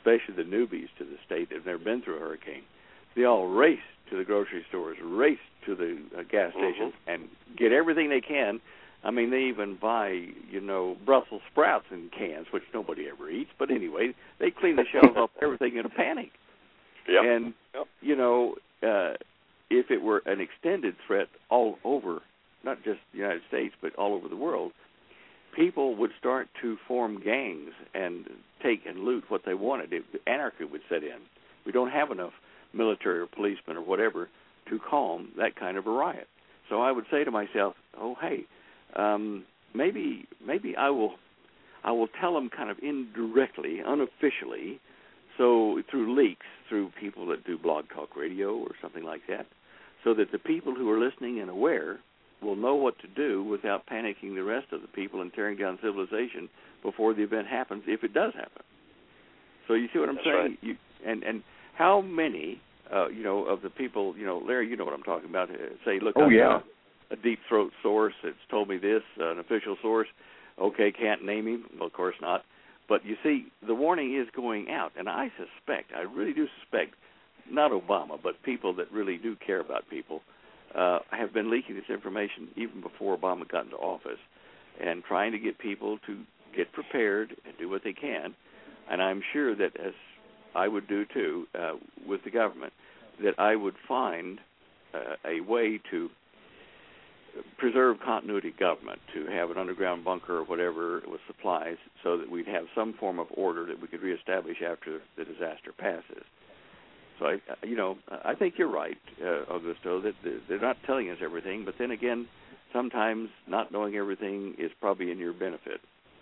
especially the newbies to the state that have never been through a hurricane, they all race to the grocery stores, race to the uh, gas stations, mm-hmm. and get everything they can. I mean, they even buy, you know, Brussels sprouts in cans, which nobody ever eats. But anyway, they clean the shelves off everything in a panic. Yep. And, yep. you know, uh, if it were an extended threat all over, not just the United States, but all over the world, people would start to form gangs and take and loot what they wanted. It, anarchy would set in. We don't have enough military or policemen or whatever to calm that kind of a riot. So I would say to myself, oh, hey, um, maybe maybe I will I will tell them kind of indirectly, unofficially, so through leaks, through people that do blog talk radio or something like that, so that the people who are listening and aware will know what to do without panicking the rest of the people and tearing down civilization before the event happens, if it does happen. So you see what I'm That's saying? Right. You, and, and how many, uh, you know, of the people, you know, Larry, you know what I'm talking about, uh, say, look, oh, I've yeah. got a deep throat source that's told me this, uh, an official source. Okay, can't name him. Well, of course not. But you see, the warning is going out, and I suspect, I really do suspect, not Obama, but people that really do care about people, uh, have been leaking this information even before Obama got into office and trying to get people to get prepared and do what they can. And I'm sure that, as I would do too uh, with the government, that I would find uh, a way to preserve continuity of government, to have an underground bunker or whatever with supplies so that we'd have some form of order that we could reestablish after the disaster passes. So, I, you know, I think you're right, uh, Augusto, that they're not telling us everything, but then again, sometimes not knowing everything is probably in your benefit.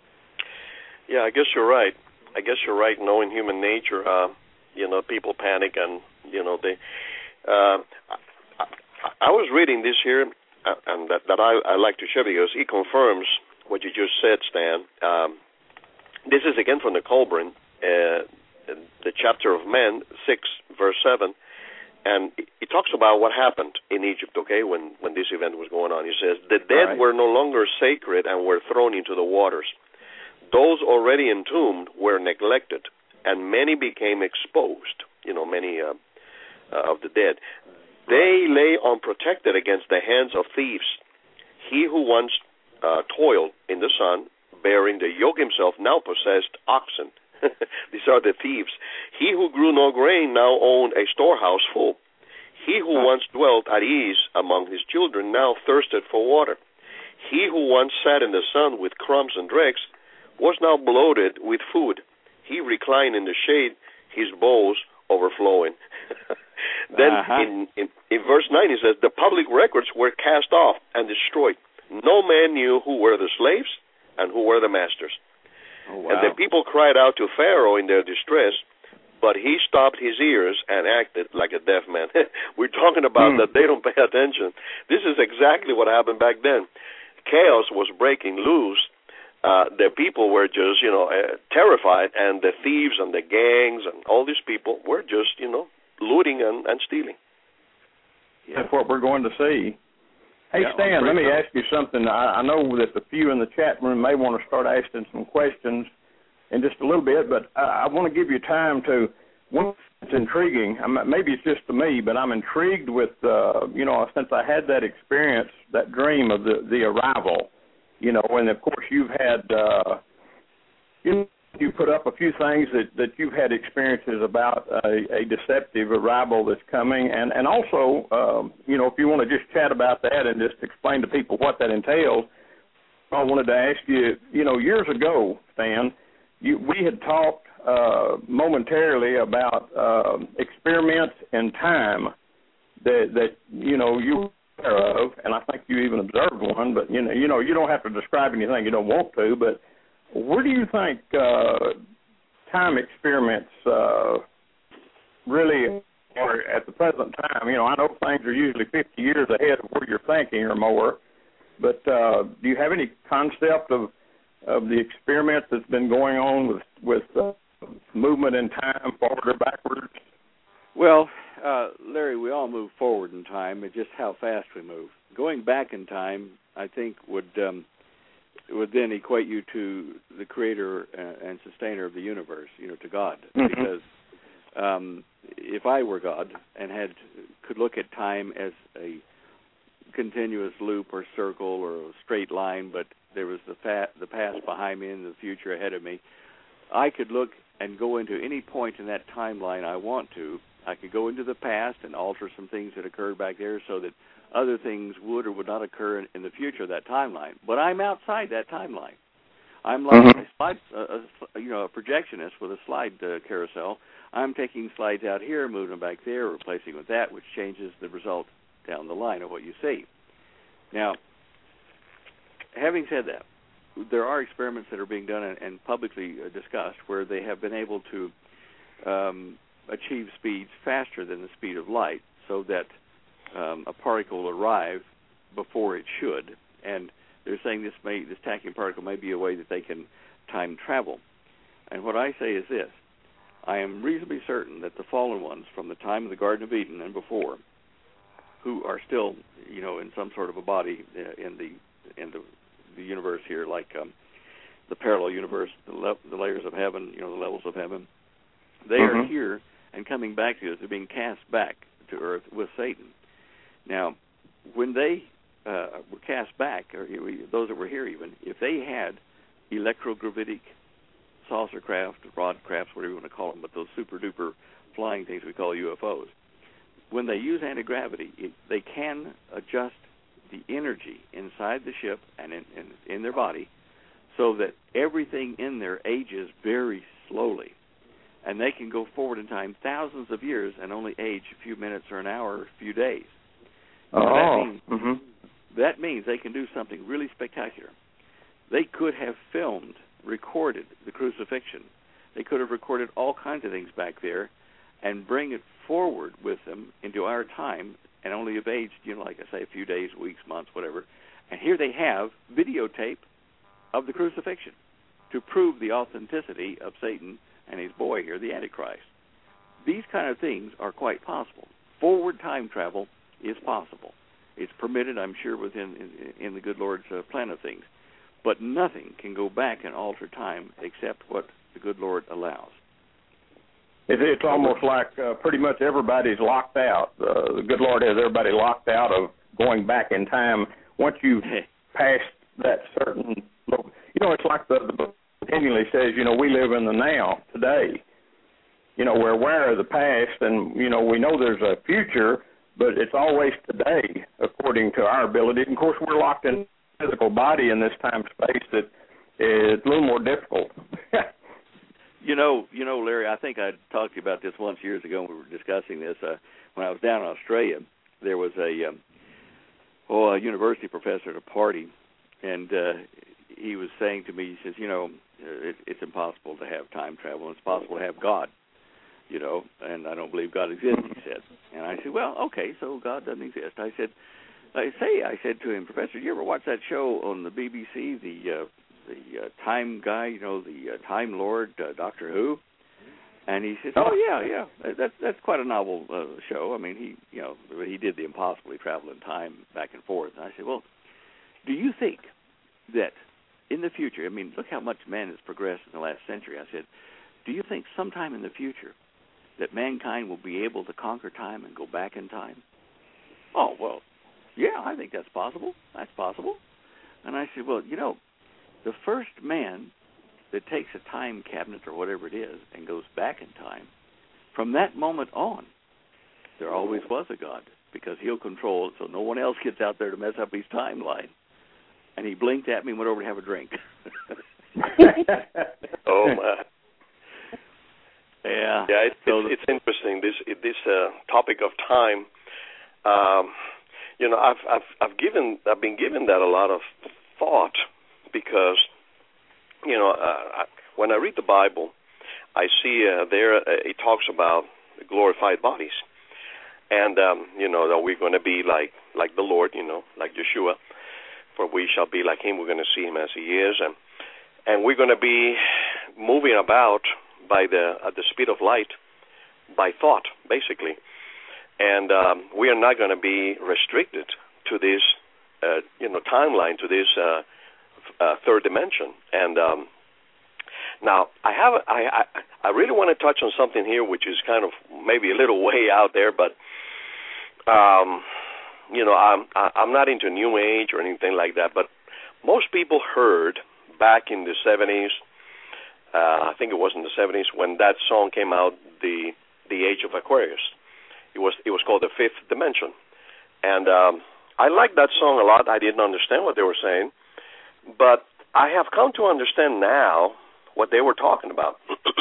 Yeah, I guess you're right. I guess you're right, knowing human nature. Uh, you know, people panic and, you know, they... Uh, I, I was reading this here, Uh, and that, that I, I like to share because it confirms what you just said, Stan. Um, this is again from the Colburn, uh, the chapter of Men, six, verse seven, and it, it talks about what happened in Egypt, okay, when, when this event was going on. He says, the dead right. were no longer sacred and were thrown into the waters. Those already entombed were neglected, and many became exposed, you know, many uh, uh, of the dead. They lay unprotected against the hands of thieves. He who once uh, toiled in the sun, bearing the yoke himself, now possessed oxen. These are the thieves. He who grew no grain now owned a storehouse full. He who once dwelt at ease among his children now thirsted for water. He who once sat in the sun with crumbs and dregs was now bloated with food. He reclined in the shade, his bowls overflowing. Then uh-huh. in, in, in verse nine he says, the public records were cast off and destroyed. No man knew who were the slaves and who were the masters. Oh, wow. And the people cried out to Pharaoh in their distress, but he stopped his ears and acted like a deaf man. We're talking about mm. that they don't pay attention. This is exactly what happened back then. Chaos was breaking loose. Uh, the people were just, you know, uh, terrified, and the thieves and the gangs and all these people were just, you know, looting and, and stealing. Yeah. That's what we're going to see. Hey, yeah, Stan, let me ask you something. I, I know that the few in the chat room may want to start asking some questions in just a little bit, but I, I want to give you time to, one, it's intriguing. I'm, maybe it's just to me, but I'm intrigued with, uh, you know, since I had that experience, that dream of the, the arrival, you know, and, of course, you've had, uh, you know, you put up a few things that, that you've had experiences about a, a deceptive arrival that's coming. And, and also, um, you know, if you want to just chat about that and just explain to people what that entails, I wanted to ask you, you know, years ago, Stan, you, we had talked uh, momentarily about uh, experiments in time that, that, you know, you were aware of, and I think you even observed one, but, you know, you know, you don't have to describe anything you don't want to, but where do you think uh, time experiments uh, really are at the present time? You know, I know things are usually fifty years ahead of where you're thinking or more, but uh, do you have any concept of of the experiment that's been going on with, with uh, movement in time, forward or backwards? Well, uh, Larry, we all move forward in time. It's just how fast we move. Going back in time, I think, would... Um, would then equate you to the creator and sustainer of the universe, you know, to God. Mm-hmm. Because um, if I were God and had could look at time as a continuous loop or circle or a straight line, but there was the, fa- the past behind me and the future ahead of me, I could look and go into any point in that timeline I want to. I could go into the past and alter some things that occurred back there so that other things would or would not occur in, in the future of that timeline. But I'm outside that timeline. I'm like mm-hmm. a slide, a, a, you know, a projectionist with a slide uh, carousel. I'm taking slides out here, moving them back there, replacing with that, which changes the result down the line of what you see. Now, having said that, there are experiments that are being done and, and publicly uh, discussed where they have been able to um, achieve speeds faster than the speed of light, so that um, a particle will arrive before it should. And they're saying this may, this tachyon particle may be a way that they can time travel. And what I say is this: I am reasonably certain that the fallen ones from the time of the Garden of Eden and before, who are still, you know, in some sort of a body in the in the, the universe here, like um, the parallel universe, the, le- the layers of heaven, you know, the levels of heaven, they mm-hmm. are here and coming back to us. They're being cast back to Earth with Satan. Now, when they uh, were cast back, or those that were here even, if they had electrogravitic saucer craft, rod crafts, whatever you want to call them, but those super-duper flying things we call U F Os, when they use anti-gravity, it, they can adjust the energy inside the ship and in, in, in their body so that everything in there ages very slowly. And they can go forward in time thousands of years and only age a few minutes or an hour or a few days. Oh, now, that, means, mm-hmm. that means they can do something really spectacular. They could have filmed, recorded the crucifixion. They could have recorded all kinds of things back there and bring it forward with them into our time and only have aged, you know, like I say, a few days, weeks, months, whatever. And here they have videotape of the crucifixion to prove the authenticity of Satan and his boy here, the Antichrist. These kind of things are quite possible. Forward time travel is possible. It's permitted, I'm sure, within in, in the good Lord's uh, plan of things. But nothing can go back and alter time except what the good Lord allows. It's, it's almost like uh, pretty much everybody's locked out. Uh, the good Lord has everybody locked out of going back in time. Once you've passed that certain, you know, it's like the, the book continually says, you know, we live in the now, today. You know, we're aware of the past, and, you know, we know there's a future, but it's always today, according to our ability. And, of course, we're locked in a physical body in this time-space that is a little more difficult. You know, you know, Larry, I think I talked to you about this once years ago when we were discussing this. Uh, when I was down in Australia, there was a, um, oh, a university professor at a party, and uh, he was saying to me, he says, you know, it, it's impossible to have time travel. It's possible to have God, you know, and I don't believe God exists, he said. And I said, well, okay, so God doesn't exist. I said, I say, I said to him, Professor, you ever watch that show on the B B C, the uh, the uh, time guy, you know, the uh, Time Lord, uh, Doctor Who? And he says, oh, yeah, yeah, that's that's quite a novel uh, show. I mean, he, you know, he did the impossible. He traveled in time back and forth. And I said, well, do you think that in the future, I mean, look how much man has progressed in the last century. I said, do you think sometime in the future that mankind will be able to conquer time and go back in time? Oh, well, yeah, I think that's possible. That's possible. And I said, well, you know, the first man that takes a time cabinet or whatever it is and goes back in time, from that moment on, there always was a God, because he'll control it so no one else gets out there to mess up his timeline. And he blinked at me and went over to have a drink. Oh, my. Yeah. Yeah, it's, so it's, it's interesting, this this uh, topic of time. Um, you know, I've, I've, I've, given, I've been given that a lot of thought, because, you know, uh, I, when I read the Bible, I see uh, there uh, it talks about glorified bodies. And, um, you know, that we're going to be like like the Lord, you know, like Yeshua. For we shall be like him. We're going to see him as he is. And and we're going to be moving about by the at the speed of light, by thought, basically. And um, we are not going to be restricted to this, uh, you know, timeline, to this uh, uh, third dimension. And um, now I have I, I I really want to touch on something here, which is kind of maybe a little way out there, but um, you know, I'm I'm not into New Age or anything like that. But most people heard back in the seventies. Uh, I think it was in the seventies when that song came out, the the Age of Aquarius. It was it was called The Fifth Dimension, and um, I liked that song a lot. I didn't understand what they were saying, but I have come to understand now what they were talking about.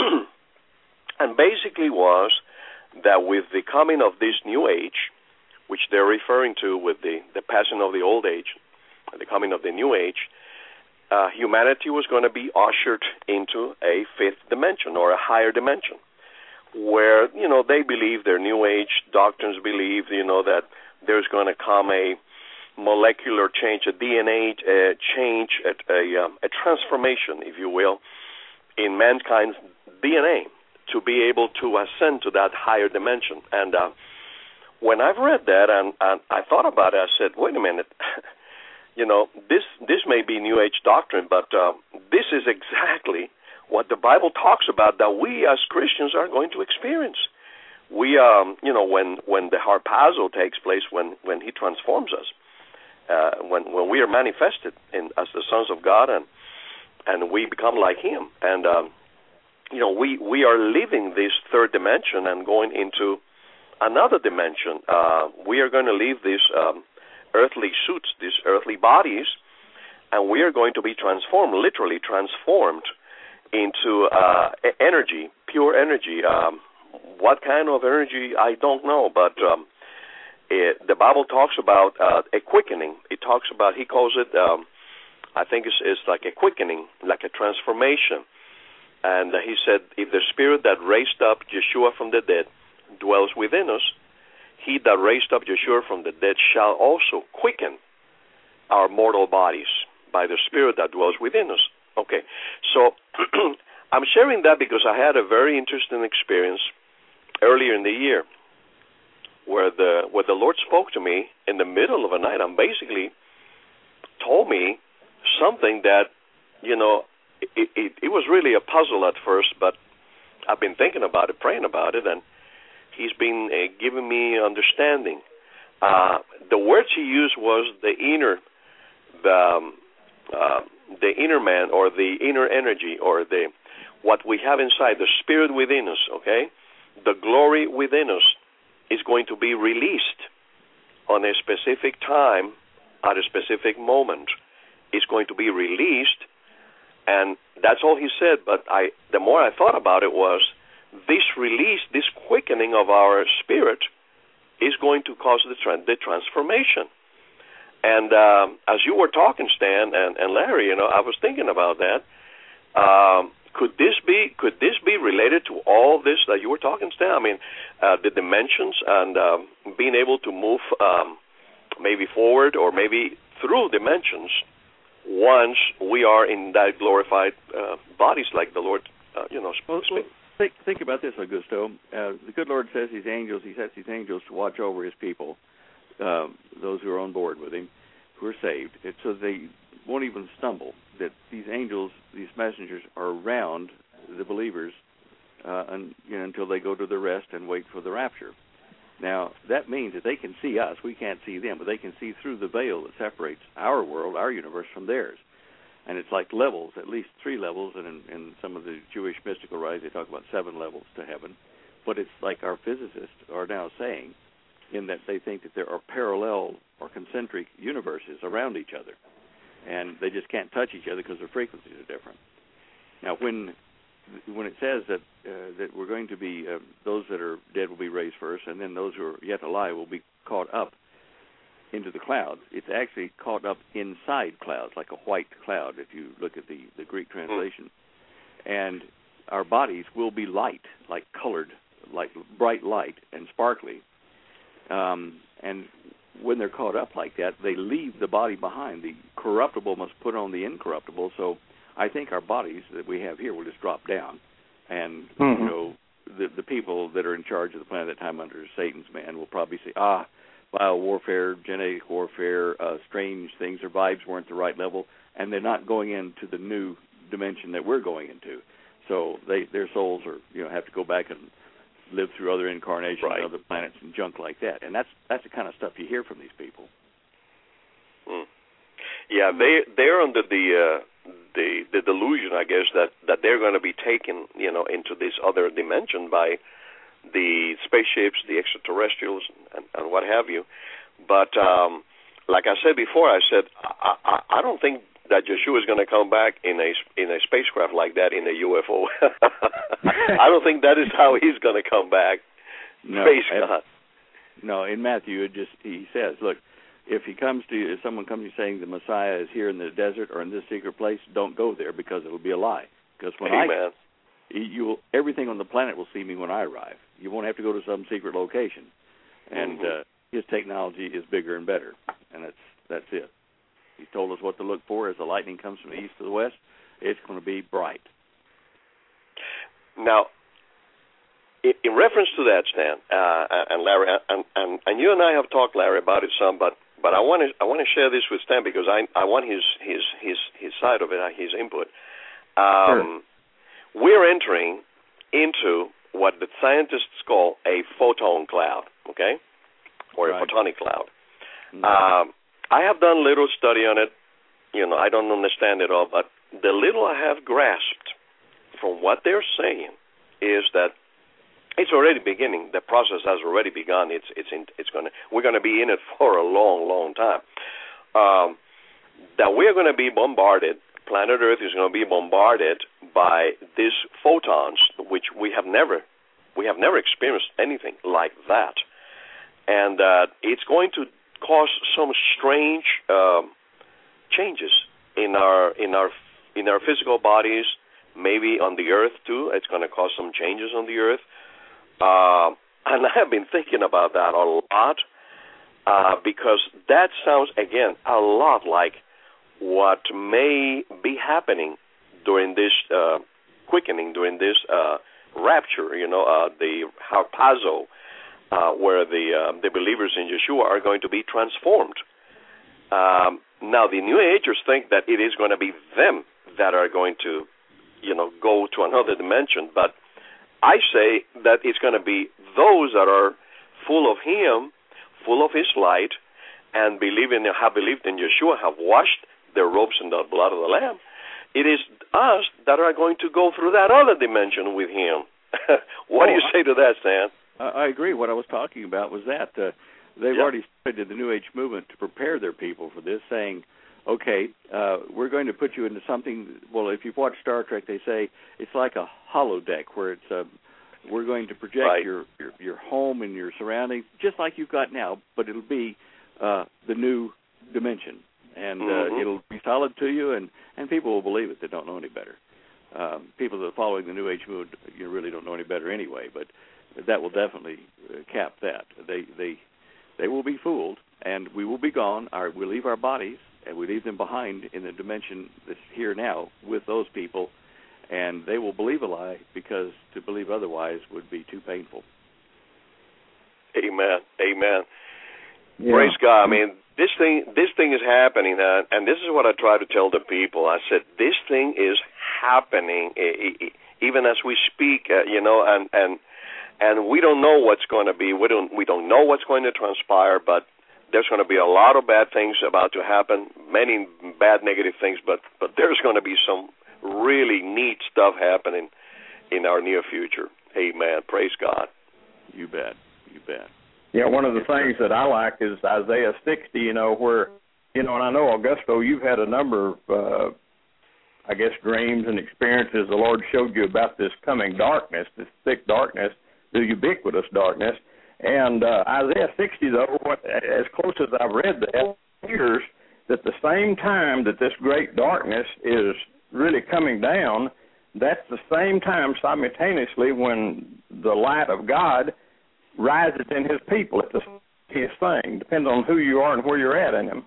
And basically was that with the coming of this new age, which they're referring to with the, the passing of the old age, the coming of the new age, uh, humanity was going to be ushered into a fifth dimension or a higher dimension, where, you know, they believe, their new age doctrines believe, you know, that there's going to come a molecular change, a D N A uh, change, a, a, um, a transformation, if you will, in mankind's D N A to be able to ascend to that higher dimension. And uh, when I've read that and, and I thought about it, I said, wait a minute, you know, this this may be New Age doctrine, but uh, this is exactly what the Bible talks about that we as Christians are going to experience. We, um, you know, when, when the harpazo takes place, when, when He transforms us, uh, when when we are manifested in, as the sons of God, and and we become like Him, and um, you know, we we are leaving this third dimension and going into another dimension. Uh, we are going to leave these um, earthly suits, these earthly bodies, and we are going to be transformed, literally transformed into uh, energy, pure energy. Um, what kind of energy, I don't know, but um, it, the Bible talks about uh, a quickening. It talks about, He calls it, um, I think it's, it's like a quickening, like a transformation. And uh, He said, if the Spirit that raised up Yeshua from the dead dwells within us, He that raised up Yeshua from the dead shall also quicken our mortal bodies by the Spirit that dwells within us. Okay, so I'm sharing that because I had a very interesting experience earlier in the year where the where the Lord spoke to me in the middle of a night and basically told me something that, you know, it, it, it was really a puzzle at first, but I've been thinking about it, praying about it, and He's been uh, giving me understanding. Uh, the words He used was the inner, the um, uh, the inner man, or the inner energy, or the what we have inside, the Spirit within us. Okay, the glory within us is going to be released on a specific time, at a specific moment. It's going to be released, and that's all He said. But I, the more I thought about it, was this release, this quickening of our spirit is going to cause the, tra- the transformation. And um, as you were talking, Stan and, and Larry, you know, I was thinking about that. Um, could this be could this be related to all this that you were talking, Stan? I mean, uh, the dimensions and um, being able to move um, maybe forward or maybe through dimensions once we are in that glorified uh, bodies, like the Lord, uh, you know, well, speak. Well, think, think about this, Augusto. Uh, the good Lord says His angels, He sets His angels to watch over His people, um, those who are on board with Him, who are saved, it, so they won't even stumble, that these angels, these messengers, are around the believers uh, and, you know, until they go to the rest and wait for the rapture. Now, that means that they can see us. We can't see them, but they can see through the veil that separates our world, our universe, from theirs. And it's like levels, at least three levels, and in, in some of the Jewish mystical writings, they talk about seven levels to heaven. But it's like our physicists are now saying, in that they think that there are parallel or concentric universes around each other. And they just can't touch each other because their frequencies are different. Now, when when it says that uh, that we're going to be, uh, those that are dead will be raised first, and then those who are yet alive will be caught up into the clouds, it's actually caught up inside clouds, like a white cloud, if you look at the, the Greek translation. And our bodies will be light, like colored, like bright light and sparkly. Um, and when they're caught up like that, they leave the body behind. The corruptible must put on the incorruptible. So I think our bodies that we have here will just drop down. And, mm-hmm. you know, the, the people that are in charge of the planet at that time under Satan's man will probably say, ah, bio warfare, genetic warfare, uh, strange things. Their vibes weren't the right level, and they're not going into the new dimension that we're going into. So they their souls are you know have to go back and live through other incarnations right. on other planets and junk like that. And that's that's the kind of stuff you hear from these people. Mm. Yeah, they they're under the uh, the the delusion, I guess, that, that they're going to be taken, you know, into this other dimension by the spaceships, the extraterrestrials, and, and what have you. But um, like I said before, I said I, I, I don't think that Yeshua is going to come back in a in a spacecraft like that in a U F O. I don't think that is how he's going to come back. No, Praise I, God. No, in Matthew, it just he says, look, if he comes to you, if someone comes to you saying the Messiah is here in the desert or in this secret place, don't go there because it'll be a lie. Because when Amen. I, you will, everything on the planet will see me when I arrive. You won't have to go to some secret location, and mm-hmm. uh, his technology is bigger and better, and that's that's it. He told us what to look for as the lightning comes from the east to the west. It's going to be bright. Now, in, in reference to that, Stan, uh, and Larry, and, and, and you and I have talked, Larry, about it some, but but I want to I want to share this with Stan because I I want his his his his side of it, his input. Um, sure. We're entering into what the scientists call a photon cloud, okay, or right. a photonic cloud. Mm-hmm. Um, I have done a little study on it. You know, I don't understand it all, but the little I have grasped from what they're saying is that it's already beginning. The process has already begun. It's it's in, it's going to we're going to be in it for a long, long time. Um, that we're going to be bombarded. Planet Earth is going to be bombarded by these photons, which we have never we have never experienced anything like that, and uh, it's going to cause some strange um, changes in our in our in our physical bodies, maybe on the Earth too. It's going to cause some changes on the Earth, uh, and I have been thinking about that a lot uh, because that sounds again a lot like what may be happening during this uh, quickening, during this uh, rapture. You know, uh, the harpazo. Uh, where the uh, the believers in Yeshua are going to be transformed. Um, now, the New Agers think that it is going to be them that are going to, you know, go to another dimension. But I say that it's going to be those that are full of Him, full of His light, and believe in, have believed in Yeshua, have washed their robes in the blood of the Lamb. It is us that are going to go through that other dimension with Him. What oh, do you say to that, Stan? I agree. What I was talking about was that uh, they've yeah. already started the New Age movement to prepare their people for this, saying, okay, uh, we're going to put you into something, well, if you've watched Star Trek, they say it's like a holodeck where it's uh, we're going to project right. your, your, your home and your surroundings just like you've got now, but it'll be uh, the new dimension, and mm-hmm. uh, it'll be solid to you, and, and people will believe it that don't know any better. Um, people that are following the New Age movement you know, really don't know any better anyway, but that will definitely uh, cap that. They they they will be fooled, and we will be gone. Our, we leave our bodies, and we leave them behind in the dimension that's here now with those people, and they will believe a lie because to believe otherwise would be too painful. Amen. Amen. Yeah. Praise God. I mean, this thing this thing is happening, uh, and this is what I try to tell the people. I said, this thing is happening even as we speak, uh, you know, and and And we don't know what's going to be. We don't. We don't know what's going to transpire. But there's going to be a lot of bad things about to happen. Many bad, negative things. But but there's going to be some really neat stuff happening in our near future. Amen. Praise God. You bet. You bet. Yeah. One of the things that I like is Isaiah sixty. You know where, you know, and I know Augusto, you've had a number of, uh, I guess, dreams and experiences. The Lord showed you about this coming darkness, this thick darkness. The ubiquitous darkness. And uh, Isaiah sixty, though, what, as close as I've read that, appears that the same time that this great darkness is really coming down, that's the same time simultaneously when the light of God rises in His people. It's the same thing. Depends on who you are and where you're at in Him.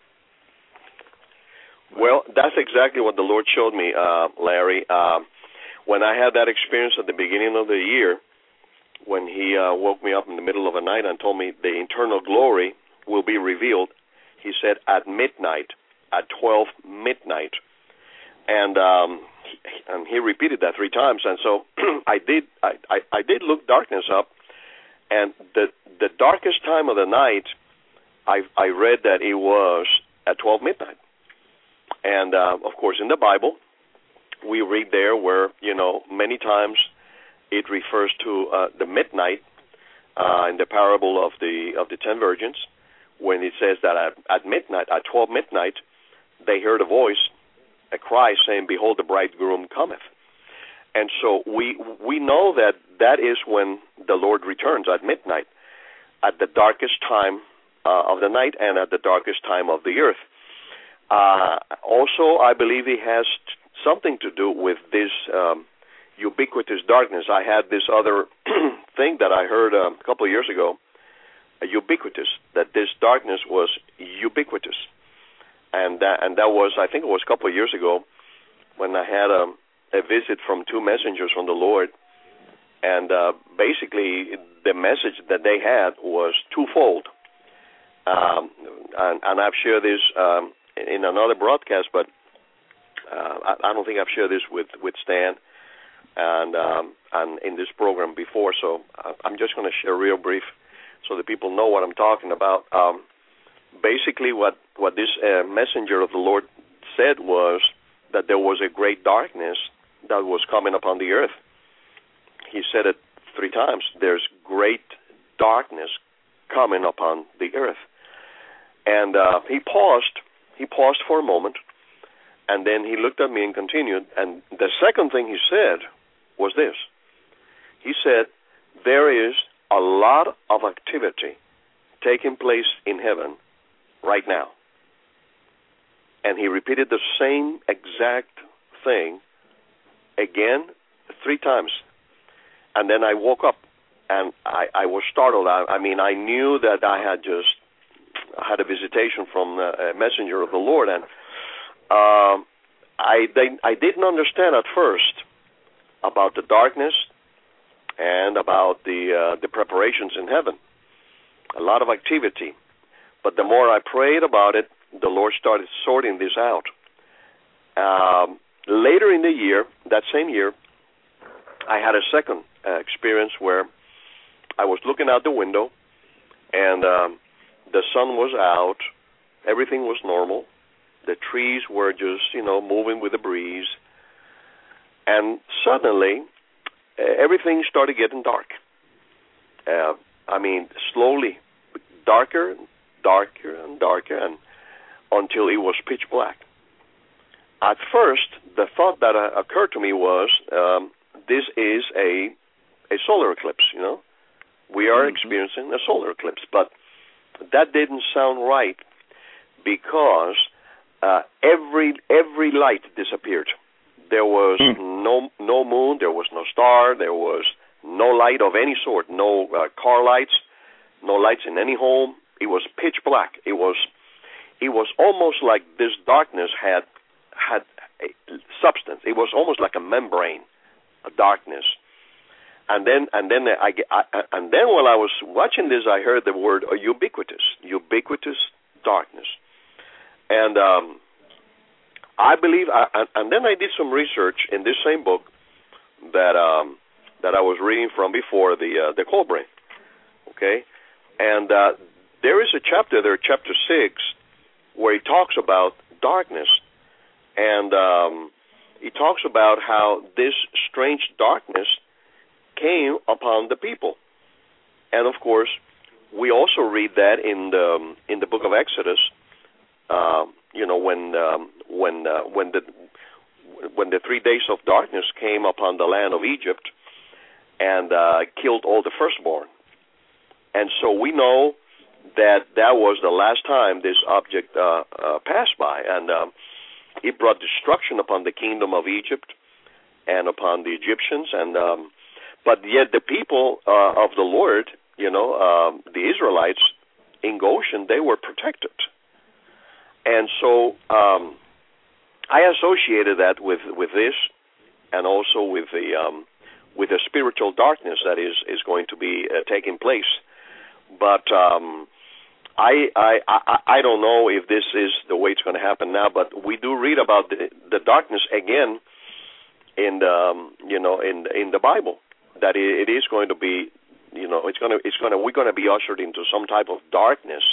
Well, that's exactly what the Lord showed me, uh, Larry. Uh, when I had that experience at the beginning of the year, when he uh, woke me up in the middle of the night and told me the internal glory will be revealed. He said at midnight, at twelve midnight, and um, he, and he repeated that three times. And so I did I, I, I did look darkness up, and the the darkest time of the night, I I read that it was at twelve midnight. And uh, of course, in the Bible, we read there where, you know, many times it refers to uh, the midnight uh, in the parable of the of the ten virgins, when it says that at, at midnight, at twelve midnight, they heard a voice, a cry saying, "Behold, the bridegroom cometh." And so we we know that that is when the Lord returns, at midnight, at the darkest time uh, of the night and at the darkest time of the earth. Uh, also, I believe it has t- something to do with this um, ubiquitous darkness. I had this other thing that I heard uh, a couple of years ago, uh, ubiquitous, that this darkness was ubiquitous. And that, and that was, I think it was a couple of years ago, when I had a, a visit from two messengers from the Lord. And uh, basically, the message that they had was twofold. Um, and, and I've shared this um, in another broadcast, but uh, I, I don't think I've shared this with, with Stan and um, and in this program before. So I'm just going to share real brief so that people know what I'm talking about. Um, basically, what, what this uh, messenger of the Lord said was that there was a great darkness that was coming upon the earth. He said it three times. There's great darkness coming upon the earth. And uh, he paused. He paused for a moment, and then he looked at me and continued. And the second thing he said was this. He said, there is a lot of activity taking place in heaven right now. And he repeated the same exact thing again three times. And then I woke up, and I, I was startled. I, I mean, I knew that I had just had a visitation from a messenger of the Lord, and um, I, they, I didn't understand at first about the darkness and about the uh, the preparations in heaven. A lot of activity. But the more I prayed about it, the Lord started sorting this out. Um, later in the year, that same year, I had a second uh, experience where I was looking out the window, and um, the sun was out, everything was normal, the trees were just, you know, moving with the breeze, and suddenly uh, everything started getting dark. Uh, I mean, slowly, darker, darker, and darker, and until it was pitch black. At first, the thought that uh, occurred to me was, um, this is a a solar eclipse, you know. We are mm-hmm. experiencing a solar eclipse, but that didn't sound right because uh, every every light disappeared. There was mm. no no moon, there was no star, there was no light of any sort, no uh, car lights, no lights in any home. It was pitch black. It was it was almost like this darkness had had a substance. It was almost like a membrane, a darkness. And then, and then, I, I, and then, while I was watching this, I heard the word uh, ubiquitous, ubiquitous darkness, and um, I believe. I, and then I did some research in this same book that um, that I was reading from before, the uh, the Colbrain. Okay, and uh, there is a chapter there, chapter six, where he talks about darkness, and um, he talks about how this strange darkness came upon the people. And of course, we also read that in the um, in the book of Exodus. Uh, you know, when um, when uh, when the when the three days of darkness came upon the land of Egypt and uh, killed all the firstborn. And so we know that that was the last time this object uh, uh, passed by, and um, it brought destruction upon the kingdom of Egypt and upon the Egyptians, and um, but yet the people uh, of the Lord, you know, um, the Israelites in Goshen, they were protected. And so um, I associated that with, with this, and also with the um, with a spiritual darkness that is is going to be uh, taking place. But um, I, I I I don't know if this is the way it's going to happen now. But we do read about the, the darkness again in the, um, you know in in the Bible, that it, it is going to be, you know it's going to it's going to we're going to be ushered into some type of darkness,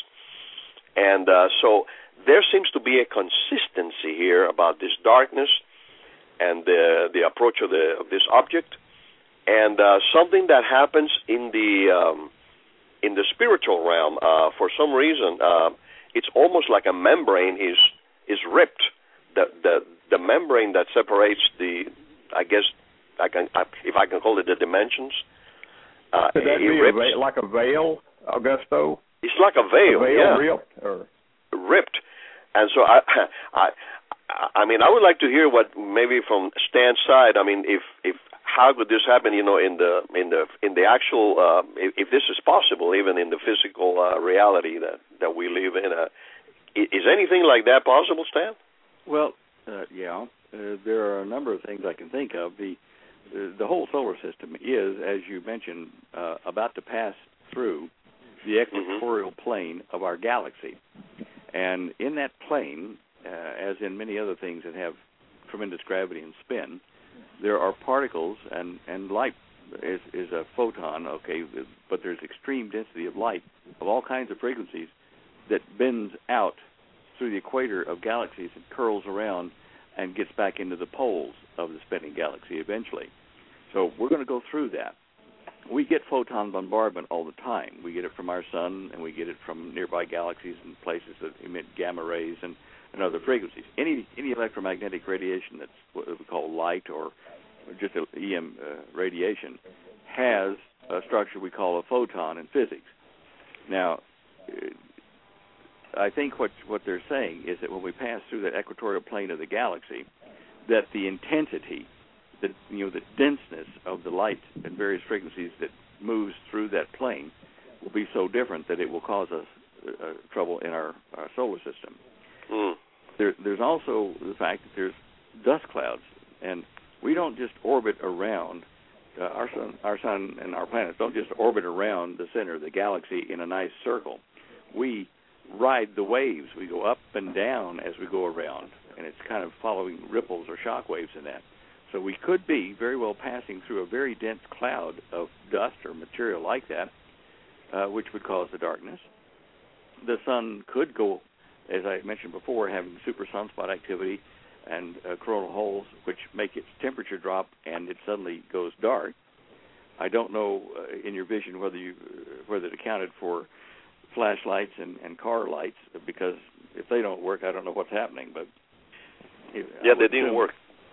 and uh, so there seems to be a consistency here about this darkness and the the approach of the of this object, and uh, something that happens in the um, in the spiritual realm. Uh, for some reason, uh, it's almost like a membrane is is ripped. The the the membrane that separates the, I guess I can I, if I can call it the dimensions. Uh, Could that it be rips. a veil, like a veil, Augusto? It's like a veil, a veil yeah, ripped, or? ripped. And so I, I, I mean, I would like to hear what maybe from Stan's side. I mean, if if how could this happen? You know, in the in the in the actual, uh, if, if this is possible, even in the physical uh, reality that that we live in. Uh, is anything like that possible, Stan? Well, uh, yeah, uh, there are a number of things I can think of. The uh, the whole solar system is, as you mentioned, uh, about to pass through the equatorial mm-hmm. plane of our galaxy. And in that plane, uh, as in many other things that have tremendous gravity and spin, there are particles, and, and light is, is a photon, okay, but there's extreme density of light of all kinds of frequencies that bends out through the equator of galaxies and curls around and gets back into the poles of the spinning galaxy eventually. So we're going to go through that. We get photon bombardment all the time. We get it from our sun, and we get it from nearby galaxies and places that emit gamma rays and, and other frequencies. Any any electromagnetic radiation that's what we call light or just E M uh, radiation has a structure we call a photon in physics. Now, I think what what they're saying is that when we pass through that equatorial plane of the galaxy, that the intensity, the you know the denseness of the light at various frequencies that moves through that plane will be so different that it will cause us uh, trouble in our, our solar system. Mm. There, there's also the fact that there's dust clouds, and we don't just orbit around uh, our sun. Our sun and our planets don't just orbit around the center of the galaxy in a nice circle. We ride the waves. We go up and down as we go around, and it's kind of following ripples or shock waves in that. So we could be very well passing through a very dense cloud of dust or material like that, uh, which would cause the darkness. The sun could go, as I mentioned before, having super sunspot activity and uh, coronal holes, which make its temperature drop, and it suddenly goes dark. I don't know uh, in your vision whether you whether it accounted for flashlights and, and car lights, because if they don't work, I don't know what's happening. But yeah, they didn't work.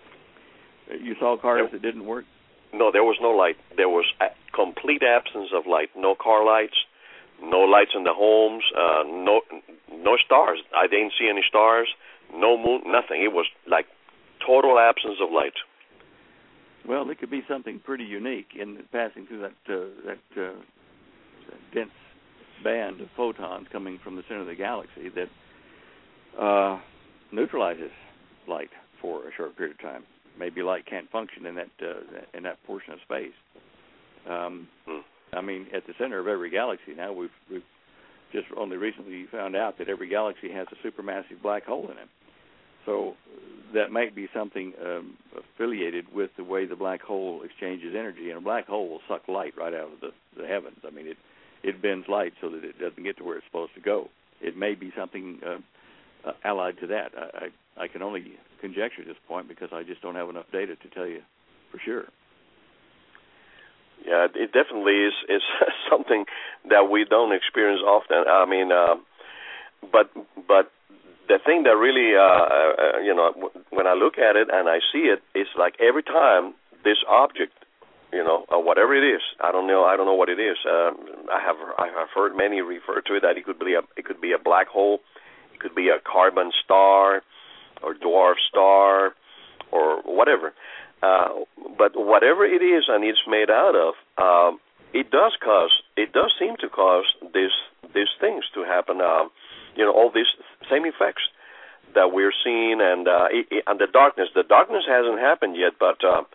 You saw cars there, that didn't work? No, there was no light. There was a complete absence of light. No car lights, no lights in the homes, uh, no no stars. I didn't see any stars, no moon, nothing. It was like total absence of light. Well, it could be something pretty unique in passing through that uh, that, uh, that dense band of photons coming from the center of the galaxy that uh, neutralizes light for a short period of time. Maybe light can't function in that uh, in that portion of space. Um, hmm. I mean, at the center of every galaxy now, we've, we've just only recently found out that every galaxy has a supermassive black hole in it. So that might be something um, affiliated with the way the black hole exchanges energy, and a black hole will suck light right out of the, the heavens. I mean, it it bends light so that it doesn't get to where it's supposed to go. It may be something uh, uh, allied to that. I, I, I can only conjecture at this point because I just don't have enough data to tell you for sure. Yeah, it definitely is, is something that we don't experience often. I mean, uh, but but the thing that really, uh, uh, you know, when I look at it and I see it, it's like every time this object, you know, uh, whatever it is, I don't know, I don't know what it is. Um, I have I have heard many refer to it that it could be a it could be a black hole, it could be a carbon star, or dwarf star, or whatever. Uh, but whatever it is and it's made out of, um, it does cause, it does seem to cause this, these things to happen. Uh, you know, all these same effects that we're seeing, and uh, it, it, and the darkness. The darkness hasn't happened yet, but uh,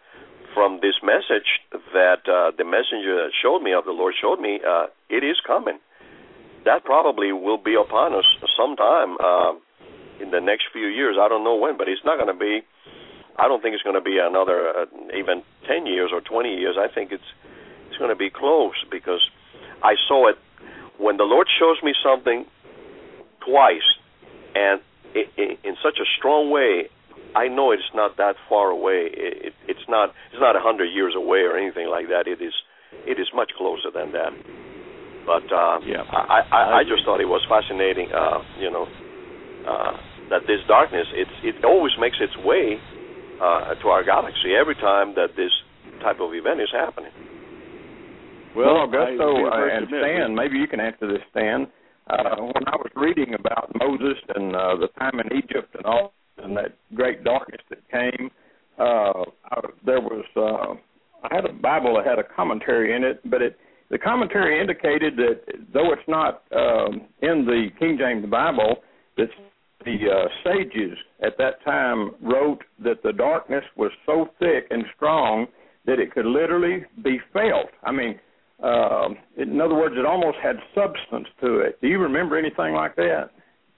from this message that uh, the messenger showed me, of the Lord showed me, uh, it is coming. That probably will be upon us sometime uh, in the next few years. I don't know when, but it's not going to be, I don't think it's going to be another uh, even ten years or twenty years. I think it's it's going to be close, because I saw it when the Lord shows me something twice, and it, it, in such a strong way, I know it's not that far away. It, it, it's not it's not a hundred years away or anything like that. It is it is much closer than that. But uh, yeah. I, I, I just thought it was fascinating, uh, you know, uh, that this darkness, it's, it always makes its way uh, to our galaxy every time that this type of event is happening. Well, Augusto uh, and Stan, maybe you can answer this, Stan. Uh, when I was reading about Moses and uh, the time in Egypt and all, and that great darkness that came, uh, I, there was, uh, I had a Bible that had a commentary in it, but it, the commentary indicated that though it's not um, in the King James Bible, that the uh, sages at that time wrote that the darkness was so thick and strong that it could literally be felt. I mean, uh, in other words, it almost had substance to it. Do you remember anything like that?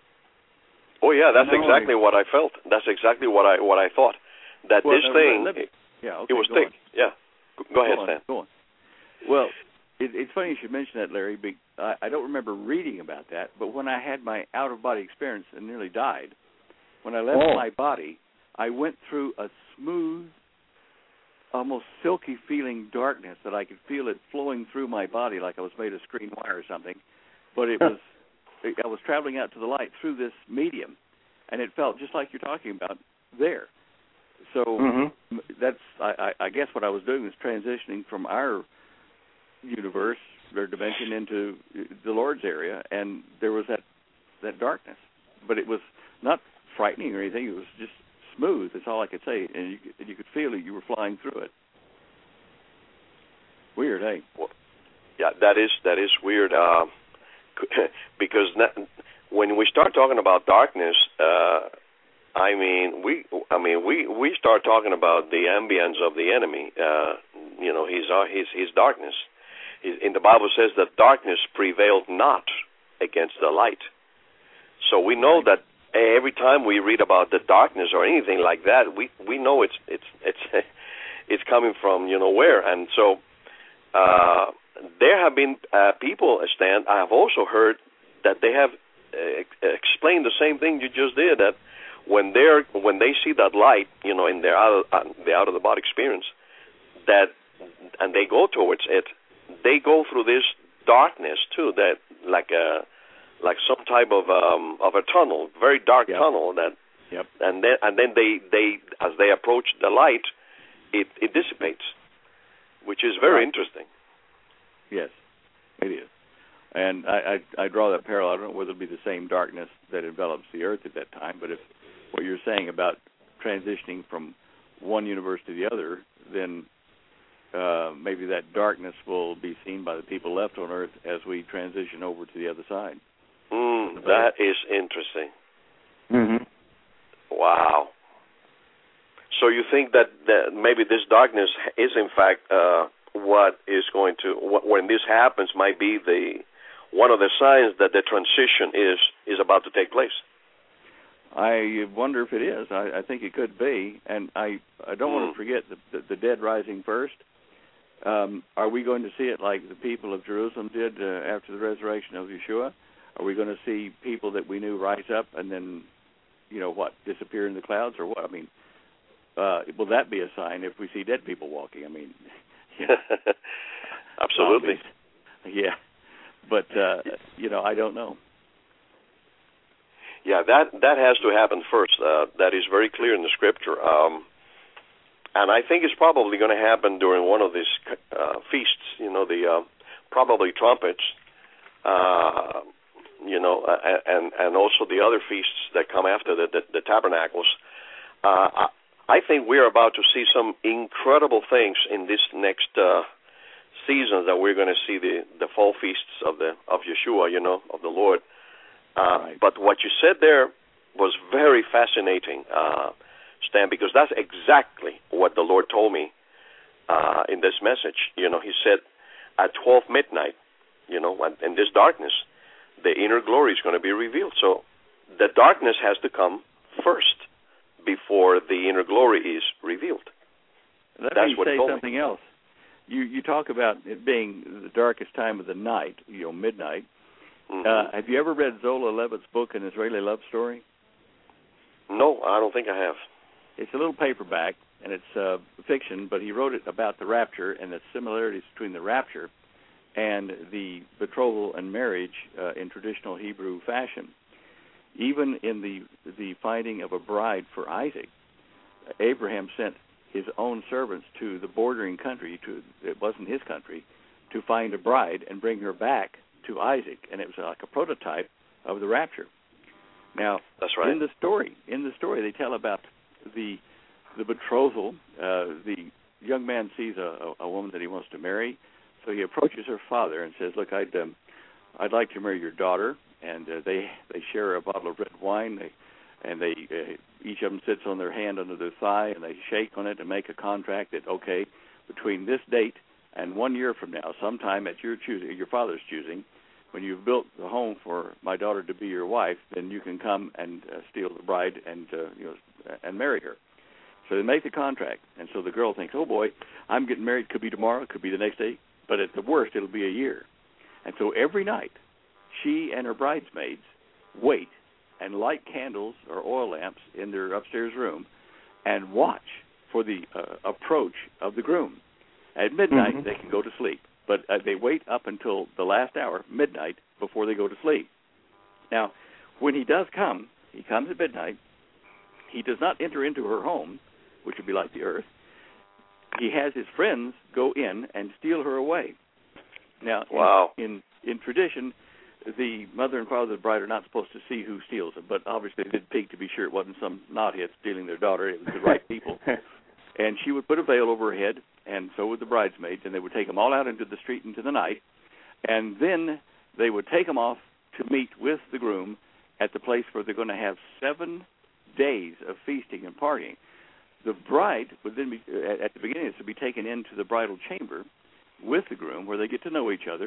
Oh yeah, that's no, exactly I... what I felt. That's exactly what I what I thought. That well, this no, thing, let me, yeah, okay, it was go thick. On. Yeah, go, go ahead, go on, Stan. Go on. Well, it, it's funny you should mention that, Larry. But I, I don't remember reading about that, but when I had my out-of-body experience and nearly died, when I left oh. my body, I went through a smooth, almost silky feeling darkness that I could feel it flowing through my body like I was made of screen wire or something. But it was, I was traveling out to the light through this medium, and it felt just like you're talking about there. So mm-hmm. that's, I, I guess what I was doing was transitioning from our universe or dimension into the Lord's area, and there was that, that darkness. But it was not frightening or anything. It was just smooth. That's all I could say, and you, you could feel it. You were flying through it. Weird, eh? Well, yeah, that is that is weird. Uh, because not, when we start talking about darkness, uh, I mean we, I mean we, we start talking about the ambience of the enemy. Uh, you know, his his his darkness. In the Bible says that darkness prevailed not against the light. So we know that every time we read about the darkness or anything like that, we we know it's it's it's it's coming from you know where. And so uh, there have been uh, people, Stan, I have also heard that they have uh, explained the same thing you just did, that when they're when they see that light, you know, in their out of, uh, the out of the body experience, that and they go towards it, they go through this darkness too, that like a like some type of um, of a tunnel, very dark yep. tunnel, that yep. and then and then they, they as they approach the light, it, it dissipates, which is very right. interesting. Yes, it is. And I, I I draw that parallel. I don't know whether it'll be the same darkness that envelops the earth at that time, but if what you're saying about transitioning from one universe to the other, then uh, maybe that darkness will be seen by the people left on earth as we transition over to the other side. Mm, that is interesting. Mm-hmm. Wow. So you think that, that maybe this darkness is in fact uh, what is going to, what, when this happens, might be the one of the signs that the transition is is about to take place? I wonder if it is. I, I think it could be, and I I don't mm. want to forget the, the, the dead rising first. Um, are we going to see it like the people of Jerusalem did uh, after the resurrection of Yeshua? Are we going to see people that we knew rise up and then, you know, what, disappear in the clouds or what? I mean, uh, will that be a sign if we see dead people walking? I mean, you know, absolutely. Zombies. Yeah, but uh, you know, I don't know. Yeah, that that has to happen first. Uh, that is very clear in the scripture. Um, and I think it's probably going to happen during one of these uh, feasts, you know, the uh, probably trumpets, uh, you know, and and also the other feasts that come after the, the, the tabernacles. Uh, I, I think we're about to see some incredible things in this next uh, season that we're going to see the, the fall feasts of the of Yeshua, you know, of the Lord. Uh, right. But what you said there was very fascinating, uh, Stan, because that's exactly what the Lord told me uh, in this message. You know, he said at twelve midnight, you know, in this darkness, the inner glory is going to be revealed. So the darkness has to come first before the inner glory is revealed. Let That's me what say told something me. else. You you talk about it being the darkest time of the night, you know, midnight. Mm-hmm. Uh, have you ever read Zola Levitt's book, An Israeli Love Story? No, I don't think I have. It's a little paperback, and it's uh, fiction, but he wrote it about the rapture and the similarities between the rapture and the betrothal and marriage uh, in traditional Hebrew fashion. Even in the the finding of a bride for Isaac, Abraham sent his own servants to the bordering country, to it wasn't his country, to find a bride and bring her back to Isaac, and it was like a prototype of the rapture. Now, that's right. In the story, in the story, they tell about the the betrothal. Uh, the young man sees a, a woman that he wants to marry, so he approaches her father and says, "Look, I'd um, I'd like to marry your daughter." And uh, they they share a bottle of red wine. They and they uh, each of them sits on their hand under their thigh, and they shake on it and make a contract that okay, between this date and one year from now, sometime at your choosing, your father's choosing, when you've built the home for my daughter to be your wife, then you can come and uh, steal the bride and uh, you know and marry her. So they make the contract, and so the girl thinks, oh boy, I'm getting married. Could be tomorrow, could be the next day, but at the worst, it'll be a year. And so every night, she and her bridesmaids wait and light candles or oil lamps in their upstairs room and watch for the uh, approach of the groom. At midnight, mm-hmm. they can go to sleep. But uh, they wait up until the last hour, midnight, before they go to sleep. Now, when he does come, he comes at midnight. He does not enter into her home, which would be like the earth. He has his friends go in and steal her away. Now, wow. in, in in tradition, the mother and father of the bride are not supposed to see who steals them, but obviously they did peek to be sure it wasn't some knothead stealing their daughter. It was the right people. And she would put a veil over her head, and so would the bridesmaids, and they would take them all out into the street into the night, and then they would take them off to meet with the groom at the place where they're going to have seven days of feasting and partying. The bride would then be, at the beginning, this would be taken into the bridal chamber with the groom, where they get to know each other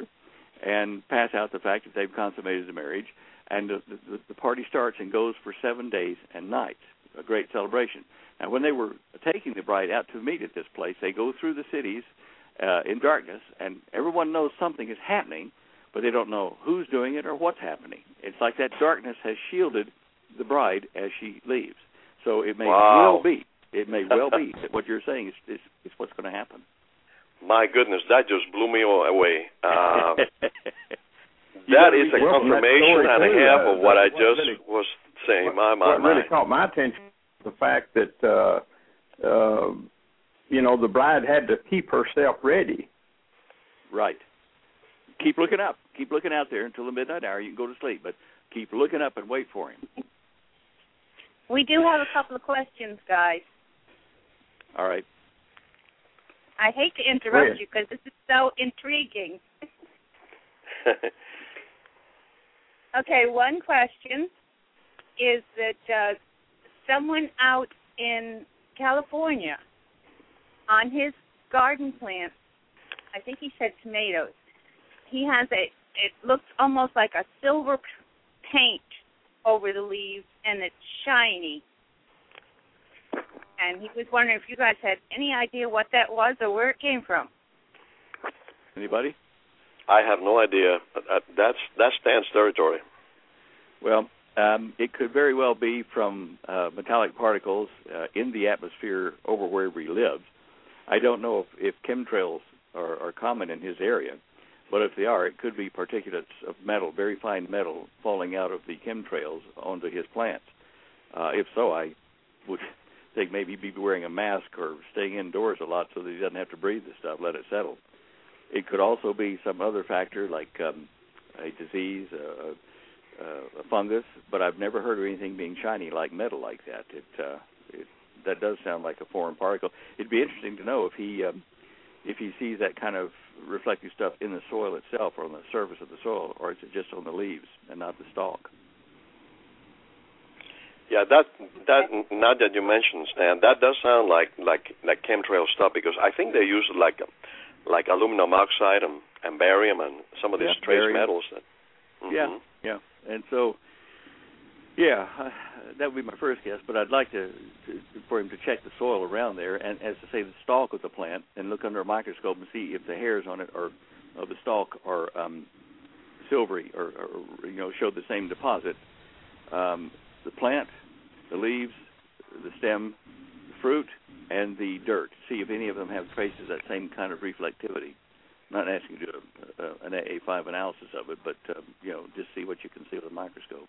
and pass out the fact that they've consummated the marriage, and the, the, the party starts and goes for seven days and nights, a great celebration. Now, when they were taking the bride out to meet at this place, they go through the cities uh, in darkness, and everyone knows something is happening, but they don't know who's doing it or what's happening. It's like that darkness has shielded the bride as she leaves. So it may wow. well be, it may well be that what you're saying is, is, is what's going to happen. My goodness, that just blew me away. Uh, that is a confirmation and a half of what I just really, was saying. What, my, my, what really my. caught my attention was the fact that, uh, uh, you know, the bride had to keep herself ready. Right. Keep looking up. Keep looking out there until the midnight hour. You can go to sleep, but keep looking up and wait for him. We do have a couple of questions, guys. All right. I hate to interrupt you because this is so intriguing. Okay, one question is that uh, someone out in California on his garden plants, I think he said tomatoes, he has a, it looks almost like a silver paint over the leaves, and it's shiny. And he was wondering if you guys had any idea what that was or where it came from. Anybody? I have no idea. That's that's Stan's territory. Well, um, it could very well be from uh, metallic particles uh, in the atmosphere over wherever he lives. I don't know if, if chemtrails are, are common in his area, but if they are, it could be particulates of metal, very fine metal, falling out of the chemtrails onto his plants. Uh, if so, I would think maybe he'd be wearing a mask or staying indoors a lot so that he doesn't have to breathe the stuff, let it settle. It could also be some other factor like um, a disease, a, a, a fungus, but I've never heard of anything being shiny like metal like that. It, uh, it that does sound like a foreign particle. It'd be interesting to know if he um, if he sees that kind of reflective stuff in the soil itself or on the surface of the soil, or is it just on the leaves and not the stalk? Yeah, that that now that you mentioned, Stan, that does sound like like like chemtrail stuff, because I think they use like like aluminum oxide and, and barium and some of these yeah, trace barium. metals. That, mm-hmm. Yeah, yeah, and so yeah, uh, that would be my first guess. But I'd like to, to for him to check the soil around there, and as to say the stalk of the plant, and look under a microscope and see if the hairs on it or of the stalk are um, silvery or, or you know show the same deposit. Um, the plant, the leaves, the stem, the fruit, and the dirt. See if any of them have traces of that same kind of reflectivity. I'm not asking you to do a, a, an A A five analysis of it, but um, you know, just see what you can see with a microscope.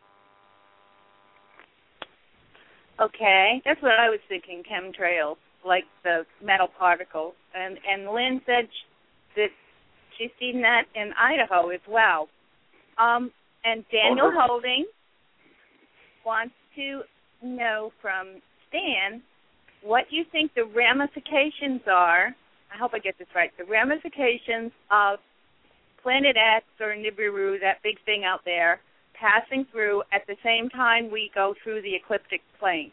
Okay, that's what I was thinking. Chemtrails, like the metal particles, and and Lynn said that she's seen that in Idaho as well. Um, and Daniel oh, Holding wants to know from Stan what you think the ramifications are. I hope I get this right. The ramifications of Planet X or Nibiru, that big thing out there, passing through at the same time we go through the ecliptic plane.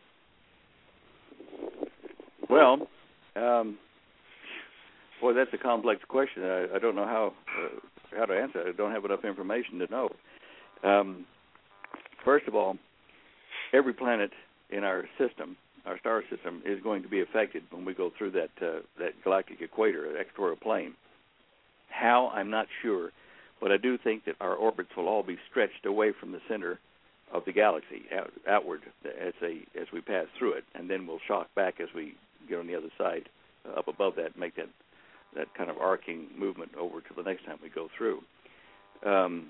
Well, um, boy, that's a complex question. I, I don't know how uh, how to answer it. I don't have enough information to know. Um, first of all, every planet in our system, our star system, is going to be affected when we go through that uh, that galactic equator, equatorial plane. How, I'm not sure, but I do think that our orbits will all be stretched away from the center of the galaxy, out, outward as they as we pass through it, and then we'll shock back as we get on the other side, uh, up above that, make that that kind of arcing movement over to the next time we go through. Um,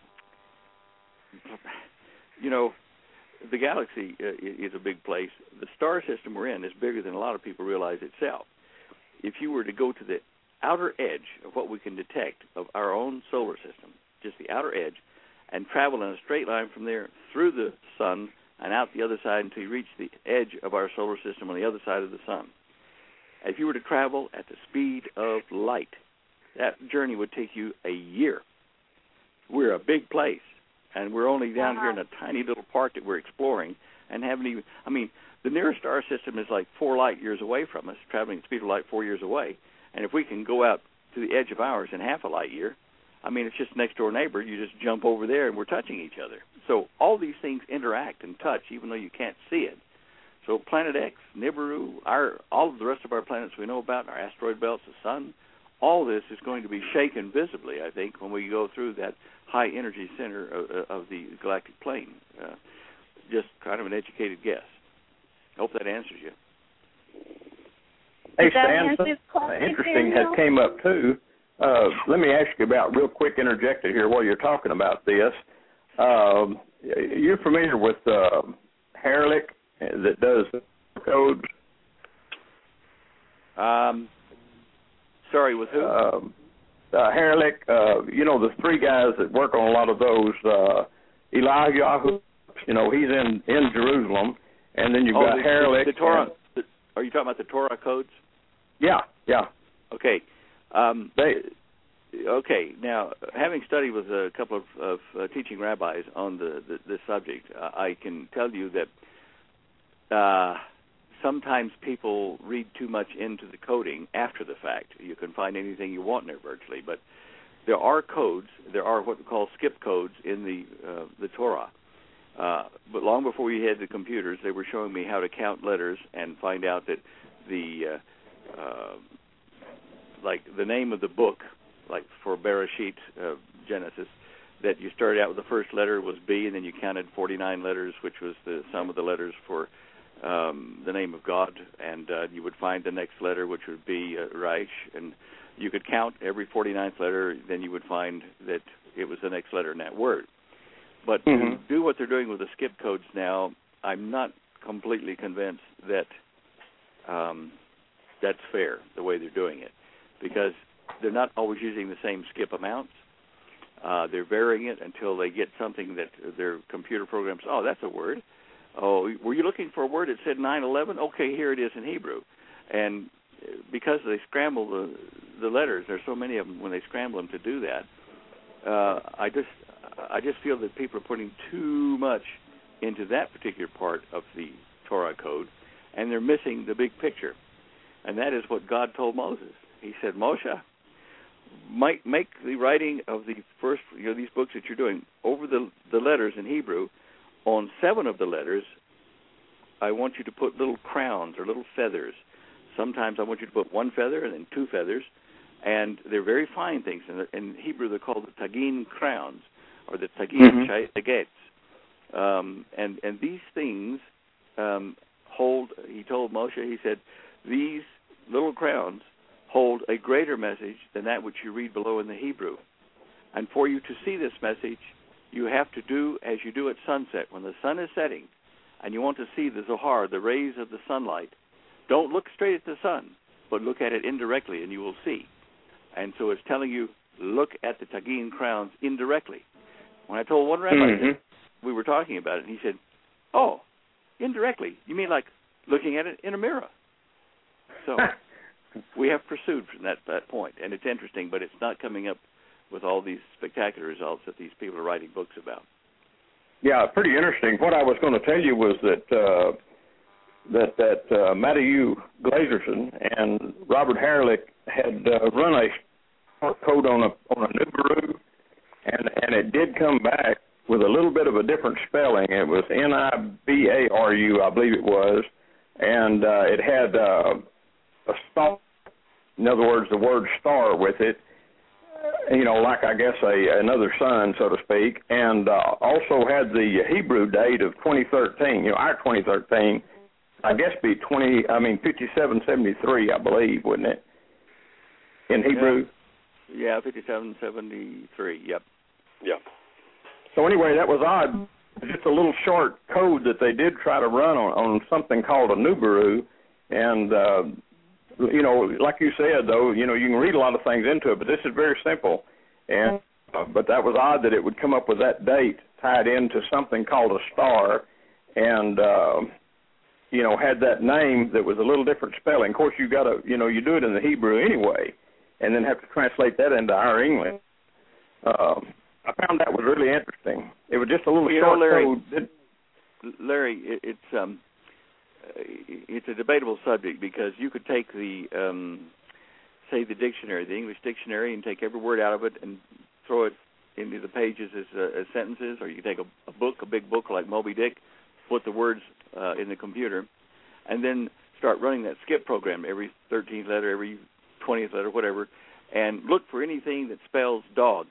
you know, the galaxy uh, is a big place. The star system we're in is bigger than a lot of people realize itself. If you were to go to the outer edge of what we can detect of our own solar system, just the outer edge, and travel in a straight line from there through the sun and out the other side until you reach the edge of our solar system on the other side of the sun. If you were to travel at the speed of light, that journey would take you a year. We're a big place, and we're only down here in a tiny little part that we're exploring and haven't even, I mean, the nearest star system is like four light years away from us, traveling at the speed of light four years away. And if we can go out to the edge of ours in half a light year, I mean, it's just next door neighbor. You just jump over there, and we're touching each other. So all these things interact and touch, even though you can't see it. So Planet X, Nibiru, our all of the rest of our planets we know about, our asteroid belts, the sun, all this is going to be shaken visibly, I think, when we go through that high energy center of, of the galactic plane. Uh, just kind of an educated guess. Hope that answers you. Hey, Stan, something interesting has came up, too. Uh, let me ask you about, real quick, interjected here while you're talking about this. Um, you're familiar with uh, Herlich that does codes? Um, sorry, with who? Um, uh, Herlich, uh, you know, the three guys that work on a lot of those, uh, Eliyahu, you know, he's in, in Jerusalem, and then you've oh, got the, Herlich. The, the Torah, the, are you talking about the Torah codes? Yeah, yeah. Okay. Um, they, okay. Now, having studied with a couple of, of uh, teaching rabbis on the, the this subject, uh, I can tell you that uh, sometimes people read too much into the coding after the fact. You can find anything you want in there virtually, but there are codes. There are what we call skip codes in the uh, the Torah. Uh, but long before we had the computers, they were showing me how to count letters and find out that the uh, uh, like the name of the book, like for Bereshit, uh, Genesis, that you started out with the first letter was B, and then you counted forty-nine letters, which was the sum of the letters for um, the name of God, and uh, you would find the next letter, which would be uh, Reich, and you could count every forty-ninth letter, then you would find that it was the next letter in that word. But mm-hmm. to do what they're doing with the skip codes now, I'm not completely convinced that um, that's fair, the way they're doing it, because they're not always using the same skip amounts. Uh, they're varying it until they get something that their computer programs, oh, that's a word. Oh, were you looking for a word that said nine eleven? Okay, here it is in Hebrew. And because they scramble the, the letters, there's so many of them when they scramble them to do that, uh, I just I just feel that people are putting too much into that particular part of the Torah code, and they're missing the big picture. And that is what God told Moses. He said, Moshe, make, make the writing of the first, you know, these books that you're doing over the, the letters in Hebrew. On seven of the letters, I want you to put little crowns or little feathers. Sometimes I want you to put one feather and then two feathers, and they're very fine things. In, in Hebrew, they're called the tagin crowns, or the tagin mm-hmm. um, and and these things um, hold. He told Moshe, he said, these little crowns hold a greater message than that which you read below in the Hebrew. And for you to see this message, you have to do as you do at sunset. When the sun is setting and you want to see the Zohar, the rays of the sunlight, don't look straight at the sun, but look at it indirectly and you will see. And so it's telling you, look at the tagin crowns indirectly. When I told one rabbi, mm-hmm. that we were talking about it, and he said, oh, indirectly? You mean like looking at it in a mirror? So we have pursued from that, that point, and it's interesting, but it's not coming up with all these spectacular results that these people are writing books about. Yeah, pretty interesting. What I was going to tell you was that uh, that that uh, Matthew Glazerson and Robert Harlick had uh, run a code on a on a Nubaru, and and it did come back with a little bit of a different spelling. It was N I B A R U, I believe it was, and uh, it had uh, a star. In other words, the word star with it. You know, like I guess a another sun, so to speak, and uh, also had the Hebrew date of twenty thirteen. You know, our twenty thirteen. I guess be twenty. I mean, fifty-seven seventy-three, I believe, wouldn't it? In Hebrew. Yeah, yeah fifty-seven seventy-three. Yep. Yeah. So anyway, that was odd. Just a little short code that they did try to run on, on something called a Nubaru, and uh, you know, like you said, though, you know, you can read a lot of things into it, but this is very simple. And uh, but that was odd that it would come up with that date tied into something called a star, and uh, you know, had that name that was a little different spelling. Of course, you got to, you know, you do it in the Hebrew anyway, and then have to translate that into our English. Uh, I found that was really interesting. It was just a little well, short know, Larry, code. Larry, it, it's um. It's a debatable subject because you could take the, um, say, the dictionary, the English dictionary, and take every word out of it and throw it into the pages as, uh, as sentences, or you could take a, a book, a big book like Moby Dick, put the words uh, in the computer, and then start running that skip program every thirteenth letter, every twentieth letter, whatever, and look for anything that spells dog.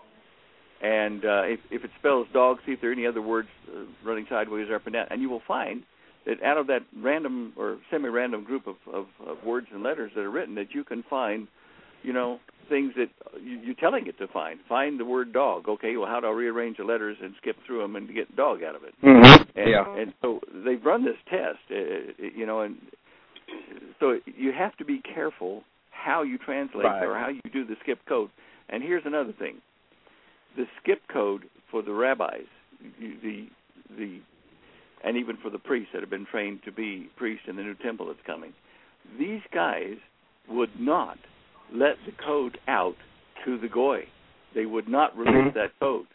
And uh, if, if it spells dog, see if there are any other words uh, running sideways or up and down, and you will find that out of that random or semi-random group of, of, of words and letters that are written, that you can find, you know, things that you, you're telling it to find. Find the word dog. Okay, well, how do I rearrange the letters and skip through them and get dog out of it? Mm-hmm. And, yeah. and so they've run this test, uh, you know, and so you have to be careful how you translate right. or how you do the skip code. And here's another thing. The skip code for the rabbis, the the and even for the priests that have been trained to be priests in the new temple that's coming, these guys would not let the code out to the goy. They would not release mm-hmm. that code.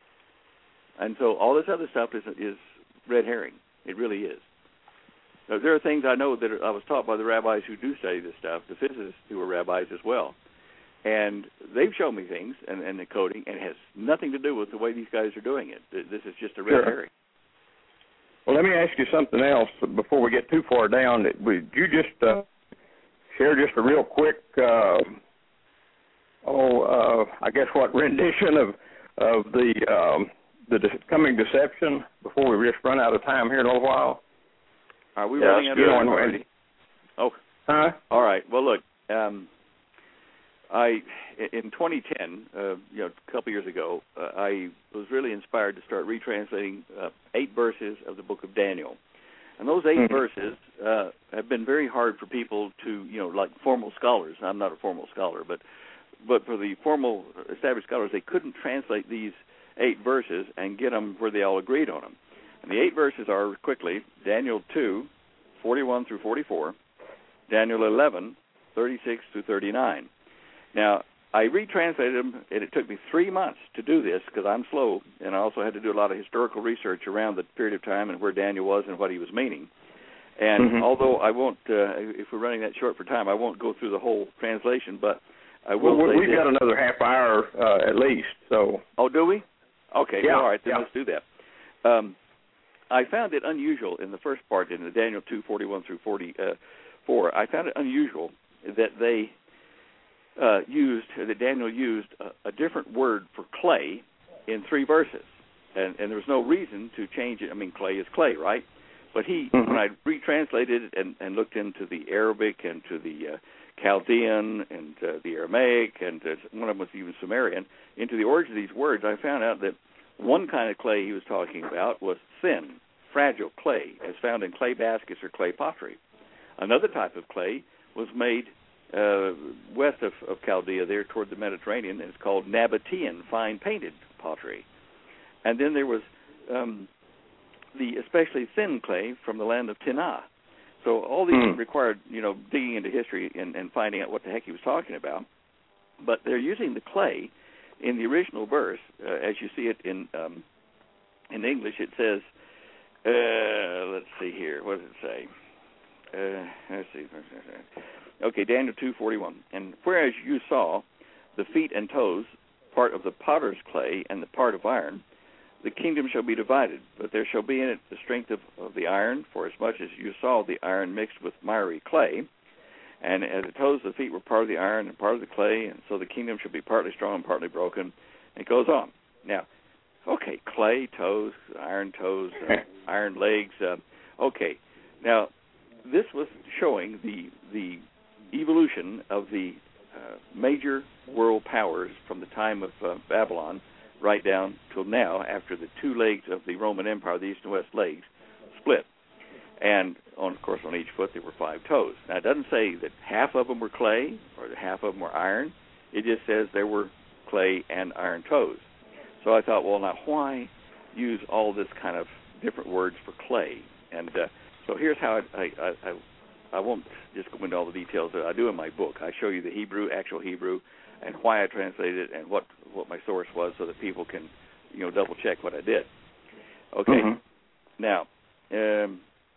And so all this other stuff is is red herring. It really is. Now, there are things I know that are, I was taught by the rabbis who do study this stuff, the physicists who are rabbis as well. And they've shown me things and, and the coding, and it has nothing to do with the way these guys are doing it. This is just a red sure. herring. Well, let me ask you something else before we get too far down. Would you just uh, share just a real quick, uh, oh, uh, I guess what rendition of of the um, the de- coming deception before we just run out of time here in a little while? Are we yeah, running out of time already? Oh, huh? All right. Well, look, um, I in twenty ten, uh, you know, a couple years ago, uh, I was really inspired to start retranslating uh, eight verses of the book of Daniel, and those eight mm-hmm. verses uh, have been very hard for people to, you know, like formal scholars. I'm not a formal scholar, but but for the formal established scholars, they couldn't translate these eight verses and get them where they all agreed on them. And the eight verses are quickly Daniel two, forty-one through forty-four, Daniel eleven, thirty-six through thirty-nine. Now, I retranslated them, and it took me three months to do this because I'm slow, and I also had to do a lot of historical research around the period of time and where Daniel was and what he was meaning. And mm-hmm. although I won't, uh, if we're running that short for time, I won't go through the whole translation, but I will well, say we've this. got another half hour uh, at least. So. Oh, do we? Okay, yeah, well, all right, then yeah. let's do that. Um, I found it unusual in the first part, in the Daniel two, forty-one through forty-four, I found it unusual that they uh, used, that Daniel used a, a different word for clay in three verses. And, and there was no reason to change it. I mean, clay is clay, right? But he, mm-hmm. when I retranslated it and, and looked into the Arabic and to the uh, Chaldean and uh, the Aramaic, and uh, one of them was even Sumerian, into the origin of these words, I found out that one kind of clay he was talking about was thin, fragile clay, as found in clay baskets or clay pottery. Another type of clay was made uh, west of, of Chaldea there toward the Mediterranean, and it's called Nabatean, fine painted pottery. And then there was um, the especially thin clay from the land of Tinah. So all these mm. required, you know, digging into history and, and finding out what the heck he was talking about. But they're using the clay in the original verse, uh, as you see it in um, in English. It says, uh, let's see here, what does it say? Uh, let's see. Okay, Daniel two forty-one. And whereas you saw the feet and toes, part of the potter's clay and the part of iron, the kingdom shall be divided, but there shall be in it the strength of, of the iron, for as much as you saw the iron mixed with miry clay, and as the toes of the feet were part of the iron and part of the clay, and so the kingdom shall be partly strong and partly broken. And it goes on. Now, okay, clay, toes, iron toes, uh, iron legs. Uh, okay, now this was showing the the evolution of the uh, major world powers from the time of uh, Babylon right down till now, after the two legs of the Roman Empire, the east and west legs, split. And, on, of course, on each foot there were five toes. Now, it doesn't say that half of them were clay or that half of them were iron. It just says there were clay and iron toes. So I thought, well, now why use all this kind of different words for clay? And uh, so here's how I, I, I, I won't just go into all the details that I do in my book. I show you the Hebrew, actual Hebrew, and why I translated it and what, what my source was so that people can, you know, double-check what I did. Okay. Mm-hmm. Now, um,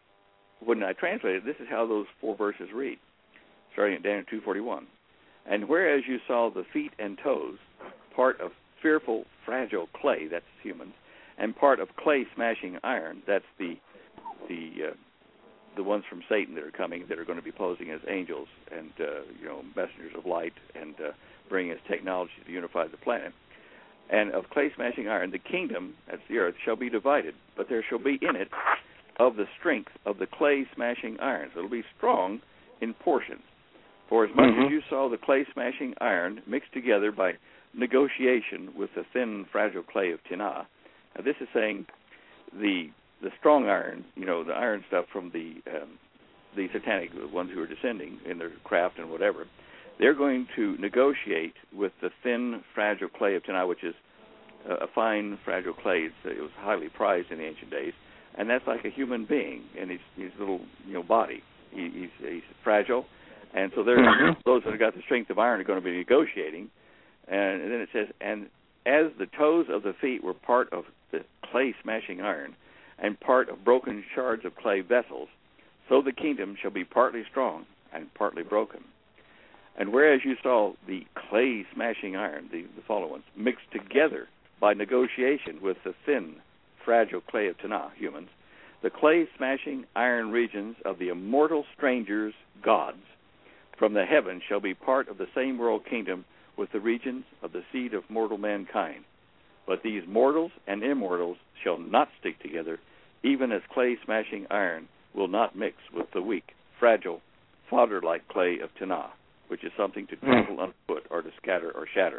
when I translated, this is how those four verses read, starting at Daniel two forty-one. And whereas you saw the feet and toes, part of fearful, fragile clay, that's humans, and part of clay-smashing iron, that's the the uh, the ones from Satan that are coming, that are going to be posing as angels and, uh, you know, messengers of light and uh, bringing us technology to unify the planet. And of clay-smashing iron, the kingdom, that's the earth, shall be divided, but there shall be in it of the strength of the clay-smashing iron. So it'll be strong in portions. For as much mm-hmm. as you saw the clay-smashing iron mixed together by negotiation with the thin, fragile clay of Tinah. Now this is saying the the strong iron, you know, the iron stuff from the um, the satanic ones who are descending in their craft and whatever, they're going to negotiate with the thin, fragile clay of Tinah, which is uh, a fine, fragile clay. It's, it was highly prized in the ancient days, and that's like a human being in his, his little, you know, body. He, he's, he's fragile, and so they're, mm-hmm. those that have got the strength of iron are going to be negotiating. And, and then it says, and as the toes of the feet were part of the clay-smashing iron, and part of broken shards of clay vessels, so the kingdom shall be partly strong and partly broken. And whereas you saw the clay-smashing iron, the, the following ones, mixed together by negotiation with the thin, fragile clay of Tinah, humans, the clay-smashing iron regions of the immortal strangers, gods, from the heavens shall be part of the same world kingdom with the regions of the seed of mortal mankind. But these mortals and immortals shall not stick together, even as clay-smashing iron will not mix with the weak, fragile, fodder-like clay of Tinah, which is something to trample underfoot or to scatter or shatter.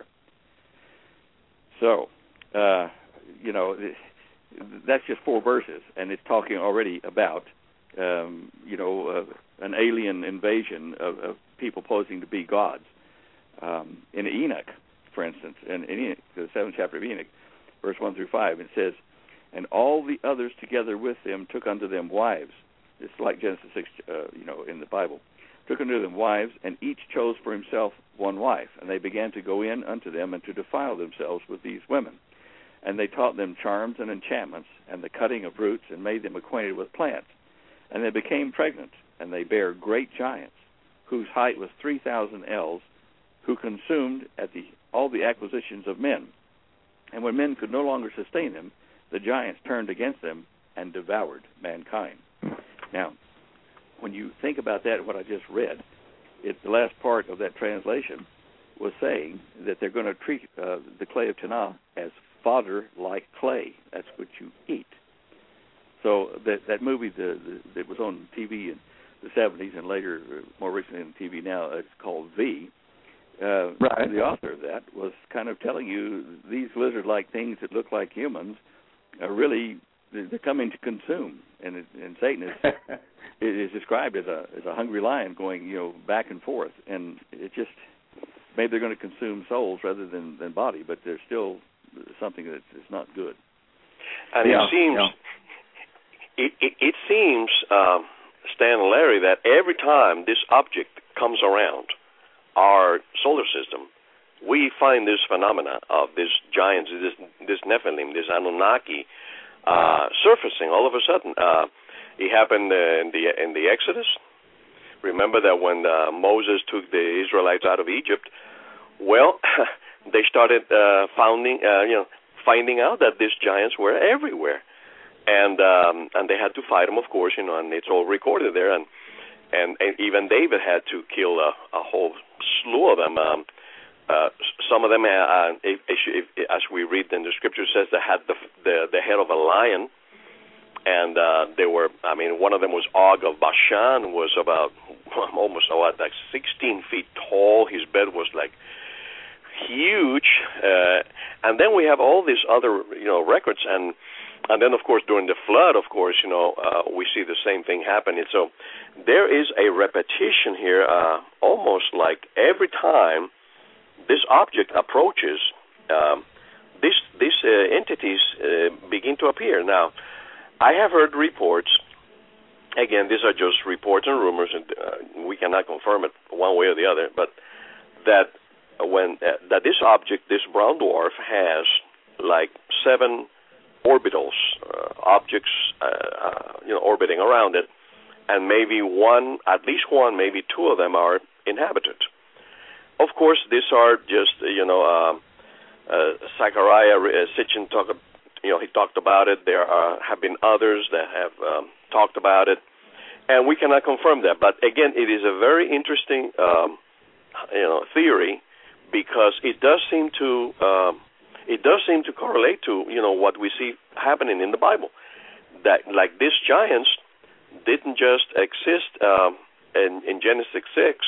So, uh, you know, that's just four verses, and it's talking already about, um, you know, uh, an alien invasion of, of people posing to be gods. Um, in Enoch, for instance, in, in Enoch, the seventh chapter of Enoch, verse one through five, it says, and all the others together with them took unto them wives. It's like Genesis six, uh, you know, in the Bible. took unto them wives, and each chose for himself one wife. And they began to go in unto them and to defile themselves with these women. And they taught them charms and enchantments, and the cutting of roots, and made them acquainted with plants. And they became pregnant, and they bare great giants, whose height was three thousand ells, who consumed at the all the acquisitions of men. And when men could no longer sustain them, the giants turned against them and devoured mankind. Now, when you think about that, what I just read, it, the last part of that translation was saying that they're going to treat uh, the clay of Tanakh as fodder like clay. That's what you eat. So that that movie the, the, that was on T V in the seventies and later, more recently on T V now, it's called V. Uh, right. The author of that was kind of telling you these lizard-like things that look like humans are really, they're coming to consume. And, it, and Satan is it is described as a as a hungry lion going, you know, back and forth. And it just, maybe they're going to consume souls rather than, than body, but there's still something that is not good. And yeah, it seems, yeah. it, it, it seems, um, Stan and Larry, that every time this object comes around our solar system, we find this phenomena of this giants, this this Nephilim, this Anunnaki, uh, surfacing all of a sudden. Uh, it happened uh, in the in the Exodus. Remember that when uh, Moses took the Israelites out of Egypt, well, they started uh, founding, uh, you know, finding out that these giants were everywhere, and um, and they had to fight them, of course, you know, and it's all recorded there, and and, and even David had to kill a, a whole slew of them. Um, uh, some of them, uh, if, if, as we read in the scripture, says they had the the, the head of a lion, and uh, they were. I mean, one of them was Og of Bashan, was about almost what, like sixteen feet tall. His bed was like huge, uh, and then we have all these other, you know, records, and and then of course during the flood, of course, you know, uh, we see the same thing happening. So there is a repetition here, uh, almost like every time this object approaches, um, this, these uh, entities uh, begin to appear. Now, I have heard reports, again, these are just reports and rumors, and uh, we cannot confirm it one way or the other, but that when uh, that this object, this brown dwarf, has like seven orbitals, uh, objects, uh, uh, you know, orbiting around it, and maybe one, at least one, maybe two of them are inhabited. Of course, these are just, you know, uh, uh, Zechariah uh, Sitchin talked, you know, he talked about it. There are, have been others that have um, talked about it, and we cannot confirm that. But again, it is a very interesting, um, you know, theory, because it does seem to um, it does seem to correlate to, you know, what we see happening in the Bible. That like these giants didn't just exist um, in, in Genesis six,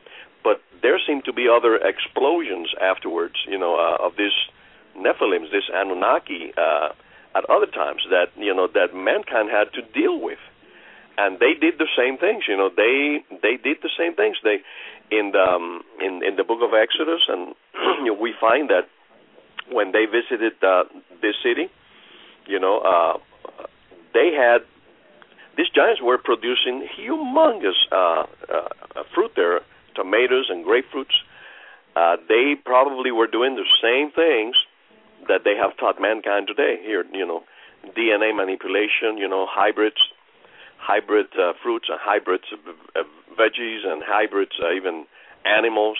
but there seem to be other explosions afterwards, you know, uh, of these Nephilims, this Anunnaki, uh, at other times that, you know, that mankind had to deal with. And they did the same things, you know. They they did the same things. They in the um, in in the book of Exodus, and you know, we find that when they visited uh, this city, you know, uh, they had these giants were producing humongous uh, uh, fruit there, tomatoes and grapefruits. Uh, they probably were doing the same things that they have taught mankind today. Here, you know, D N A manipulation, you know, hybrids. hybrid uh, fruits and hybrids uh, veggies and hybrids uh, even animals,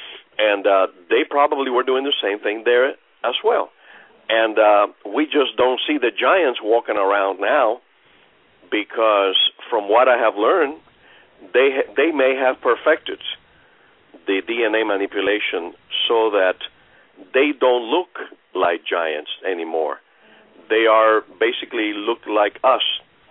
and uh, they probably were doing the same thing there as well. And uh, we just don't see the giants walking around now, because from what I have learned, they ha- they may have perfected the D N A manipulation so that they don't look like giants anymore. They are basically look like us.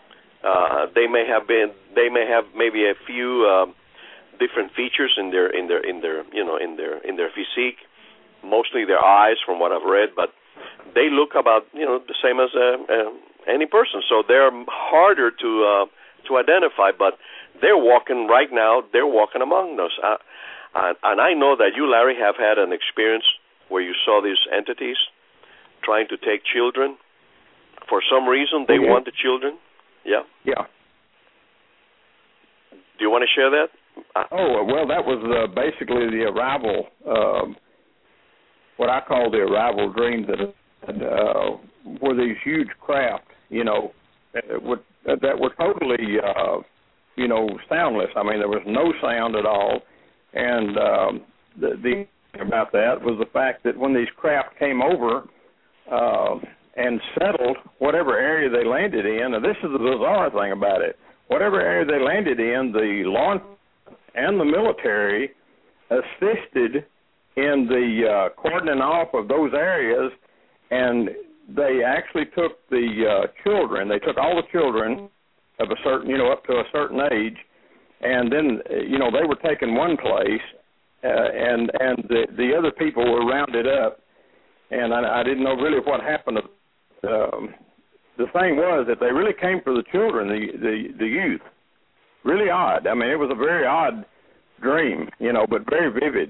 Uh, they may have been. They may have maybe a few uh, different features in their in their in their you know in their in their physique. Mostly their eyes, from what I've read, but they look about you know the same as uh, uh, any person. So they're harder to uh, to identify, but they're walking right now. They're walking among us, uh, and, and I know that you, Larry, have had an experience where you saw these entities trying to take children. For some reason, they okay. want the children. Yeah. Yeah. Do you want to share that? Oh, well, that was uh, basically the arrival, um, what I call the arrival dream, that uh, were these huge craft, you know, that were, that were totally, uh, you know, soundless. I mean, there was no sound at all. And um, the, the thing about that was the fact that when these craft came over uh, and settled whatever area they landed in, and this is the bizarre thing about it, whatever area they landed in, the law and the military assisted in the uh, cordoning off of those areas, and they actually took the uh, children, they took all the children of a certain, you know, up to a certain age, and then, you know, they were taken one place, uh, and and the, the other people were rounded up, and I, I didn't know really what happened. Um, the thing was that they really came for the children, the, the, the youth. Really odd. I mean, it was a very odd dream, you know, but very vivid.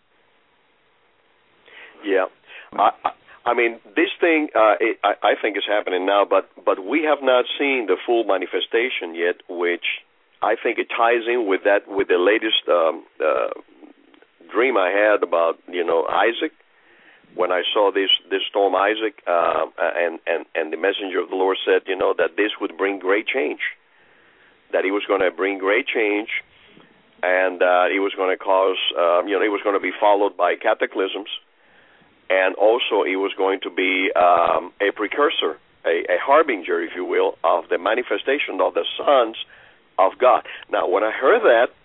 Yeah. I, I, I mean, this thing, uh, it, I, I think is happening now, but, but we have not seen the full manifestation yet, which I think it ties in with that, with the latest um, uh, dream I had about, you know, Isaac. When I saw this, this storm Isaac, uh, and, and, and the messenger of the Lord said, you know, that this would bring great change, that he was going to bring great change, and uh, it was going to cause, uh, you know, it was going to be followed by cataclysms, and also it was going to be um, a precursor, a, a harbinger, if you will, of the manifestation of the sons of God. Now, when I heard that,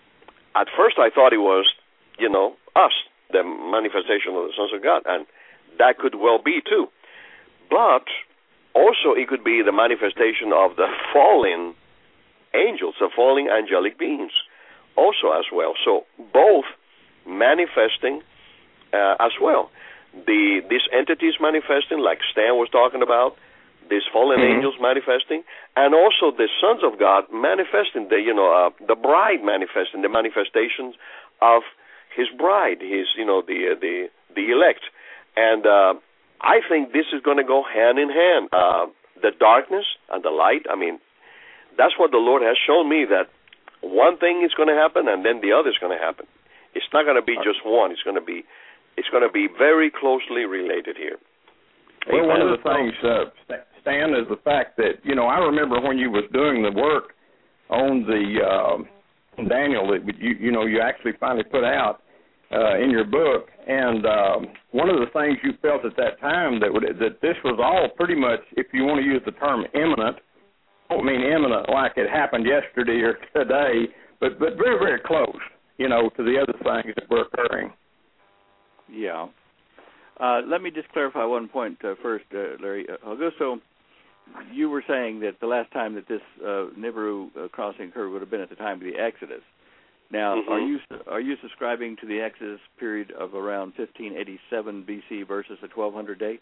at first I thought it was, you know, us, the manifestation of the sons of God, and that could well be too. But also it could be the manifestation of the fallen angels, the fallen angelic beings, also as well. So both manifesting uh, as well. The these entities manifesting, like Stan was talking about, these fallen mm-hmm. angels manifesting, and also the sons of God manifesting, the you know uh, the bride manifesting, the manifestations of his bride, his, you know, the the the elect. And uh, I think this is going to go hand in hand. Uh, the darkness and the light, I mean, that's what the Lord has shown me, that one thing is going to happen and then the other is going to happen. It's not going to be just one. It's going to be it's going to be very closely related here. Well, one of the things, uh, Stan, is the fact that, you know, I remember when you was doing the work on the uh, Daniel that you, you know, you actually finally put out uh, in your book, and um, one of the things you felt at that time that would, that this was all pretty much, if you want to use the term imminent, I don't mean imminent like it happened yesterday or today, but but very, very close, you know, to the other things that were occurring. Yeah. Uh, let me just clarify one point uh, first, uh, Larry. Uh, Augusto, you were saying that the last time that this uh, Nibiru uh, crossing occurred would have been at the time of the Exodus. Now, mm-hmm. are you are you subscribing to the Exodus period of around fifteen eighty-seven B C versus the twelve hundred date?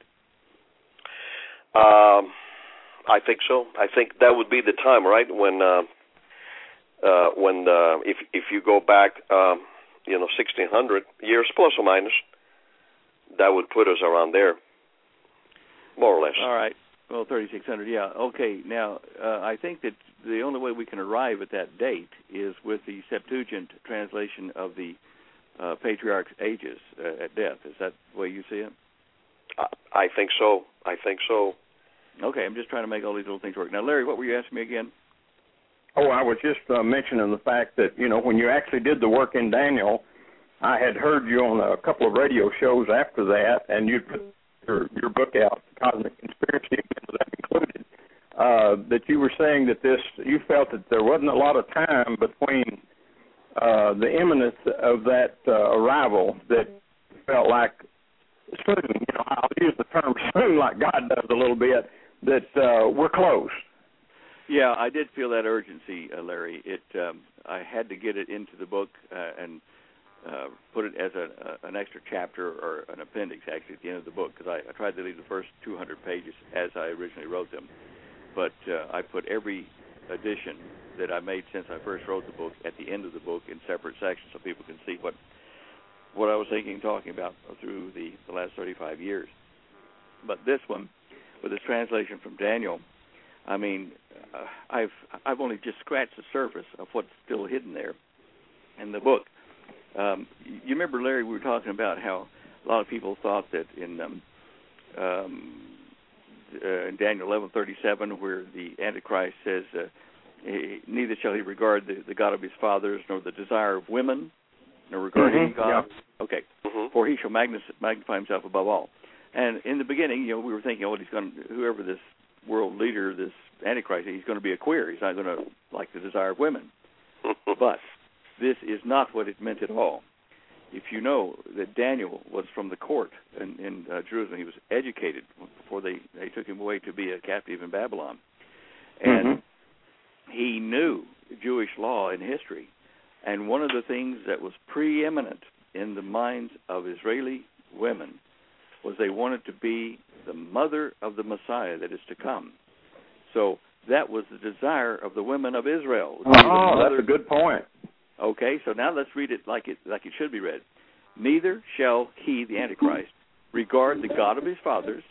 Um, I think so. I think that would be the time, right? When uh, uh, when uh, if if you go back, um, you know, sixteen hundred years plus or minus, that would put us around there, more or less. All right. Well, thirty-six hundred, yeah. Okay, now, uh, I think that the only way we can arrive at that date is with the Septuagint translation of the uh, Patriarch's ages uh, at death. Is that the way you see it? I, I think so. I think so. Okay, I'm just trying to make all these little things work. Now, Larry, what were you asking me again? Oh, I was just uh, mentioning the fact that, you know, when you actually did the work in Daniel, I had heard you on a couple of radio shows after that, and you put your, your book out, Cosmic Conspiracy, that included, uh, that you were saying that this, you felt that there wasn't a lot of time between uh, the imminence of that uh, arrival, that felt like soon, you know, I'll use the term soon like God does a little bit, that uh, we're close. Yeah, I did feel that urgency, uh, Larry. It, um, I had to get it into the book uh, and Uh, put it as a, uh, an extra chapter or an appendix, actually, at the end of the book, because I, I tried to leave the first two hundred pages as I originally wrote them. But uh, I put every addition that I made since I first wrote the book at the end of the book in separate sections so people can see what what I was thinking and talking about through the, the last thirty-five years. But this one, with this translation from Daniel, I mean, uh, I've I've only just scratched the surface of what's still hidden there. in the book. Um, you remember, Larry, we were talking about how a lot of people thought that in um, um, uh, in Daniel eleven thirty-seven, where the Antichrist says, uh, neither shall he regard the, the God of his fathers, nor the desire of women, nor regard mm-hmm. any God. Yeah. Okay, mm-hmm. for he shall magnify himself above all. And in the beginning, you know, we were thinking, oh, he's going to, whoever this world leader, this Antichrist, he's going to be a queer. He's not going to like the desire of women. But this is not what it meant at all. If you know that Daniel was from the court in, in uh, Jerusalem, he was educated before they, they took him away to be a captive in Babylon. And mm-hmm. he knew Jewish law and history. And one of the things that was preeminent in the minds of Israeli women was they wanted to be the mother of the Messiah that is to come. So that was the desire of the women of Israel. Oh, that's a good point. Okay, so now let's read it like it like it should be read. Neither shall he, the Antichrist, regard the God of his fathers,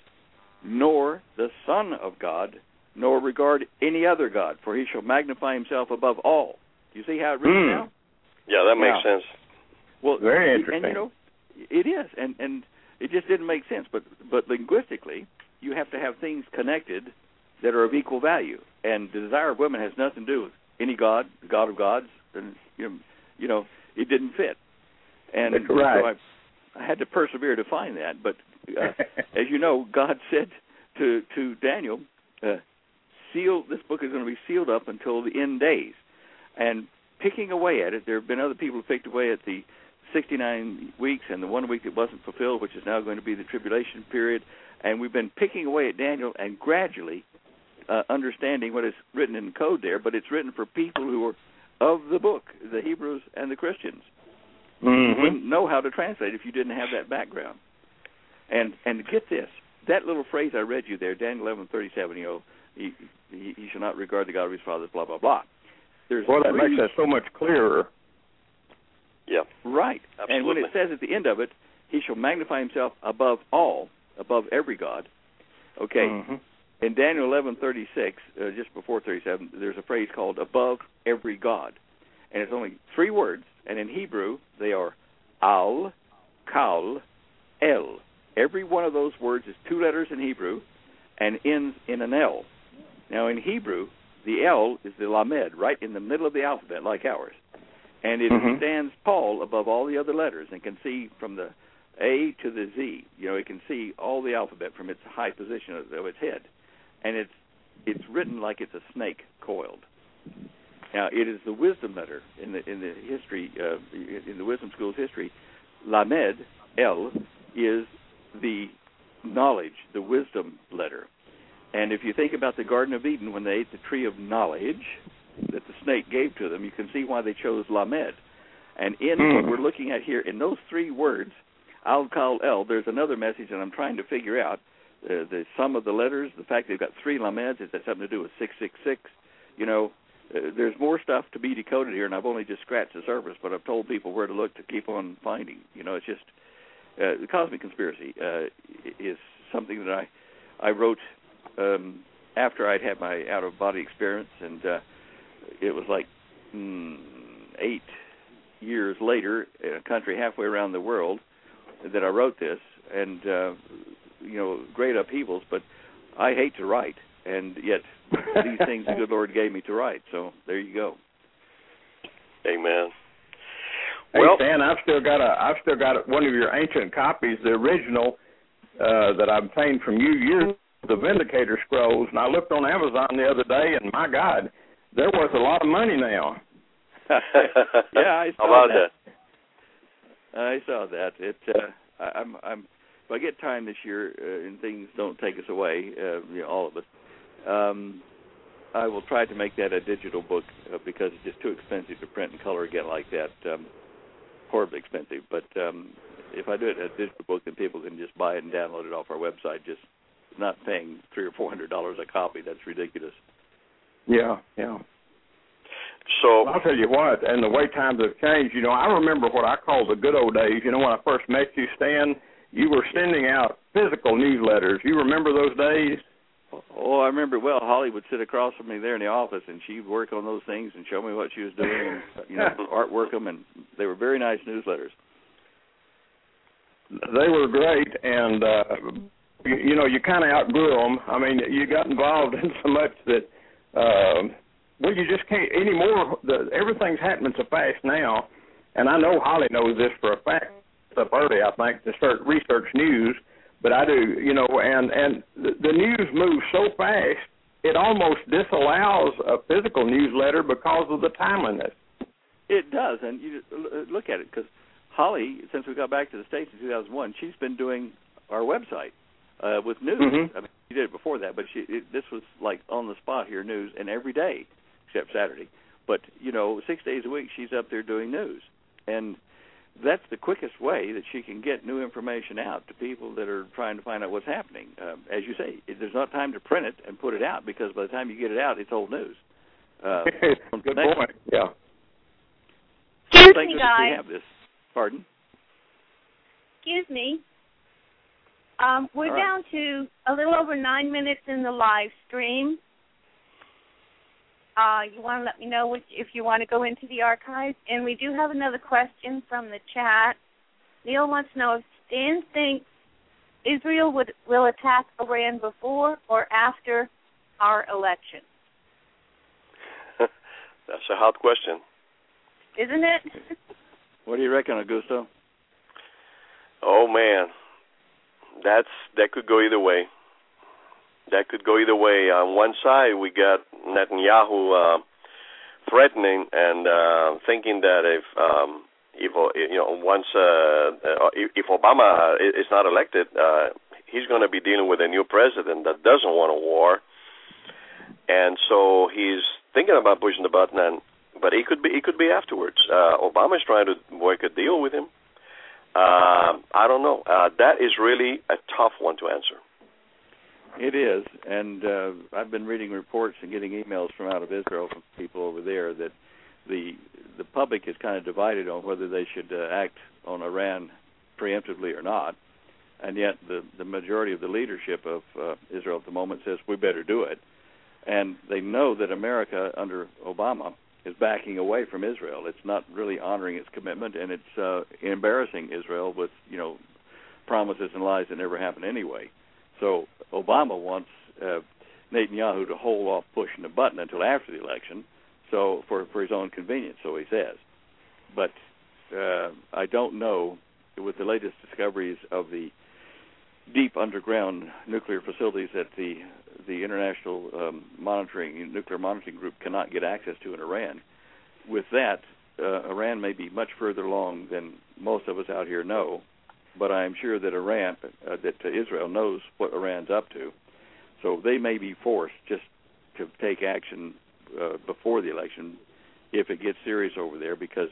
nor the Son of God, nor regard any other God, for he shall magnify himself above all. Do you see how it reads mm. now? Yeah, that makes now, sense. Well, very interesting. And you know, it is, and and it just didn't make sense. But but linguistically, you have to have things connected that are of equal value. And the desire of women has nothing to do with any God, the God of gods, and you know, you know it didn't fit. And That's right. so I, I had to persevere to find that. But uh, as you know, God said to to Daniel, uh, "Seal this book is going to be sealed up until the end days." And picking away at it, there have been other people who picked away at the sixty-nine weeks and the one week that wasn't fulfilled, which is now going to be the tribulation period. And we've been picking away at Daniel and gradually uh, understanding what is written in code there, but it's written for people who are of the book, the Hebrews and the Christians. Mm-hmm. You wouldn't know how to translate if you didn't have that background. And and get this, that little phrase I read you there, Daniel eleven thirty-seven, you know, he, he, he shall not regard the God of his fathers, blah, blah, blah. There's well, that three, makes that so much clearer. Yeah. Right. Absolutely. And when it says at the end of it, he shall magnify himself above all, above every God. Okay. Mm-hmm. In Daniel eleven thirty-six, uh, just before thirty-seven, there's a phrase called above every God. And it's only three words. And in Hebrew, they are al, kal, el. Every one of those words is two letters in Hebrew and ends in an L. Now, in Hebrew, the L is the lamed, right in the middle of the alphabet, like ours. And it mm-hmm. stands tall above all the other letters and can see from the A to the Z. You know, it can see all the alphabet from its high position of, of its head. And it's it's written like it's a snake coiled. Now, it is the wisdom letter in the in the history uh, in the wisdom school's history. Lamed, L, is the knowledge, the wisdom letter. And if you think about the Garden of Eden, when they ate the tree of knowledge that the snake gave to them, you can see why they chose Lamed. And in mm. what we're looking at here, in those three words, Al, Kal, El, there's another message that I'm trying to figure out. Uh, the sum of the letters, the fact they've got three Lameds, is that something to do with six six six? You know, uh, there's more stuff to be decoded here, and I've only just scratched the surface, but I've told people where to look to keep on finding. You know, it's just, uh, the Cosmic Conspiracy uh, is something that I, I wrote um, after I'd had my out-of-body experience, and uh, it was like mm, eight years later, in a country halfway around the world, that I wrote this, and, uh, you know, great upheavals, but I hate to write, and yet these things the good Lord gave me to write, so there you go. Amen. Hey, well, Stan, I've still got a, I've still got one of your ancient copies, the original uh, that I obtained from you years, the Vindicator Scrolls, and I looked on Amazon the other day, and my God, they're worth a lot of money now. Yeah, I saw How about that. that. I saw that. It, uh, I, I'm, I'm. If I get time this year uh, and things don't take us away, uh, you know, all of us, um, I will try to make that a digital book uh, because it's just too expensive to print and color again like that. Um, horribly expensive. But um, if I do it as a digital book, then people can just buy it and download it off our website. Just not paying three or four hundred dollars a copy. That's ridiculous. Yeah, yeah. So well, I'll tell you what, and the way times have changed, you know, I remember what I call the good old days. You know, when I first met you, Stan, you were sending out physical newsletters. You remember those days? Oh, I remember well. Holly would sit across from me there in the office, and she'd work on those things and show me what she was doing, and you know, artwork them, and they were very nice newsletters. They were great, and uh, you, you know, you kind of outgrew them. I mean, you got involved in so much that, um, well, you just can't anymore. The, everything's happening so fast now, and I know Holly knows this for a fact. It's up early, I think, to start research news. But I do, you know, and, and the, the news moves so fast, it almost disallows a physical newsletter because of the timeliness. It does, and you look at it, because Holly, since we got back to the States in two thousand one, she's been doing our website uh, with news. Mm-hmm. I mean, she did it before that, but she it, this was like on the spot here, news, and every day except Saturday. But, you know, six days a week she's up there doing news. And that's the quickest way that she can get new information out to people that are trying to find out what's happening. Um, as you say, there's not time to print it and put it out, because by the time you get it out, it's old news. Uh, Good point. Yeah. Excuse Thank me, goodness guys. we have this. Pardon? Excuse me. Um, we're All right. down to a little over nine minutes in the live stream. Uh, you want to let me know which, if you want to go into the archives. And we do have another question from the chat. Neil wants to know if Stan thinks Israel would will attack Iran before or after our election. That's a hot question. Isn't it? What do you reckon, Augusto? Oh man, that's that could go either way. That could go either way. On one side, we got Netanyahu uh, threatening and uh, thinking that if um, if you know once uh, if Obama is not elected, uh, he's going to be dealing with a new president that doesn't want a war, and so he's thinking about pushing the button. And but it could be it could be afterwards. Uh, Obama's trying to work a deal with him. Uh, I don't know. Uh, that is really a tough one to answer. It is, and uh, I've been reading reports and getting emails from out of Israel from people over there that the the public is kind of divided on whether they should uh, act on Iran preemptively or not, and yet the, the majority of the leadership of uh, Israel at the moment says we better do it, and they know that America under Obama is backing away from Israel. It's not really honoring its commitment, and it's uh, embarrassing Israel with, you know, promises and lies that never happen anyway. So Obama wants uh, Netanyahu to hold off pushing the button until after the election, so for for his own convenience, so he says. But uh, I don't know, with the latest discoveries of the deep underground nuclear facilities that the the international um, monitoring nuclear monitoring group cannot get access to in Iran. With that, uh, Iran may be much further along than most of us out here know. But I am sure that Iran, uh, that uh, Israel knows what Iran's up to, so they may be forced just to take action uh, before the election if it gets serious over there, because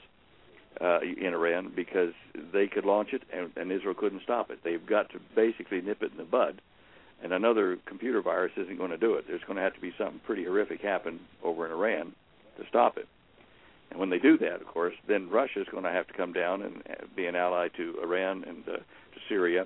uh, in Iran, because they could launch it and, and Israel couldn't stop it. They've got to basically nip it in the bud, and another computer virus isn't going to do it. There's going to have to be something pretty horrific happen over in Iran to stop it. And when they do that, of course, then Russia is going to have to come down and be an ally to Iran and uh, to Syria.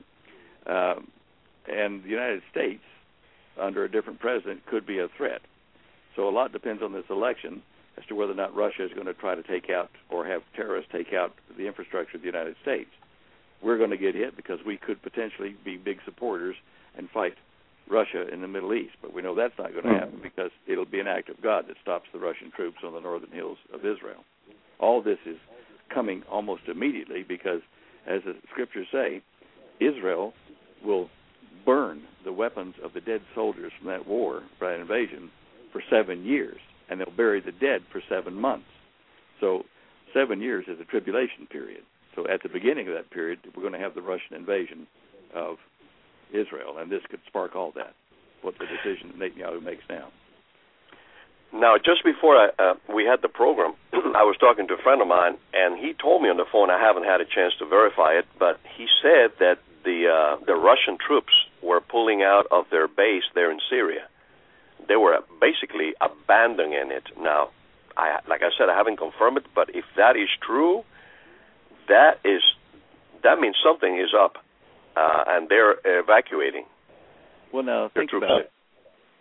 Um, and the United States, under a different president, could be a threat. So a lot depends on this election as to whether or not Russia is going to try to take out or have terrorists take out the infrastructure of the United States. We're going to get hit because we could potentially be big supporters and fight Russia in the Middle East, but we know that's not going to happen because it'll be an act of God that stops the Russian troops on the northern hills of Israel. All this is coming almost immediately because, as the scriptures say, Israel will burn the weapons of the dead soldiers from that war, from that invasion, for seven years, and they'll bury the dead for seven months. So seven years is a tribulation period. So at the beginning of that period, we're going to have the Russian invasion of Israel, and this could spark all that, what the decision that Netanyahu makes now. Now, just before I, uh, we had the program, I was talking to a friend of mine, and he told me on the phone, I haven't had a chance to verify it, but he said that the uh, the Russian troops were pulling out of their base there in Syria. They were basically abandoning it. Now, I, like I said, I haven't confirmed it, but if that is true, that is that means something is up. Uh, and they're evacuating. Well, now, think troops. about it.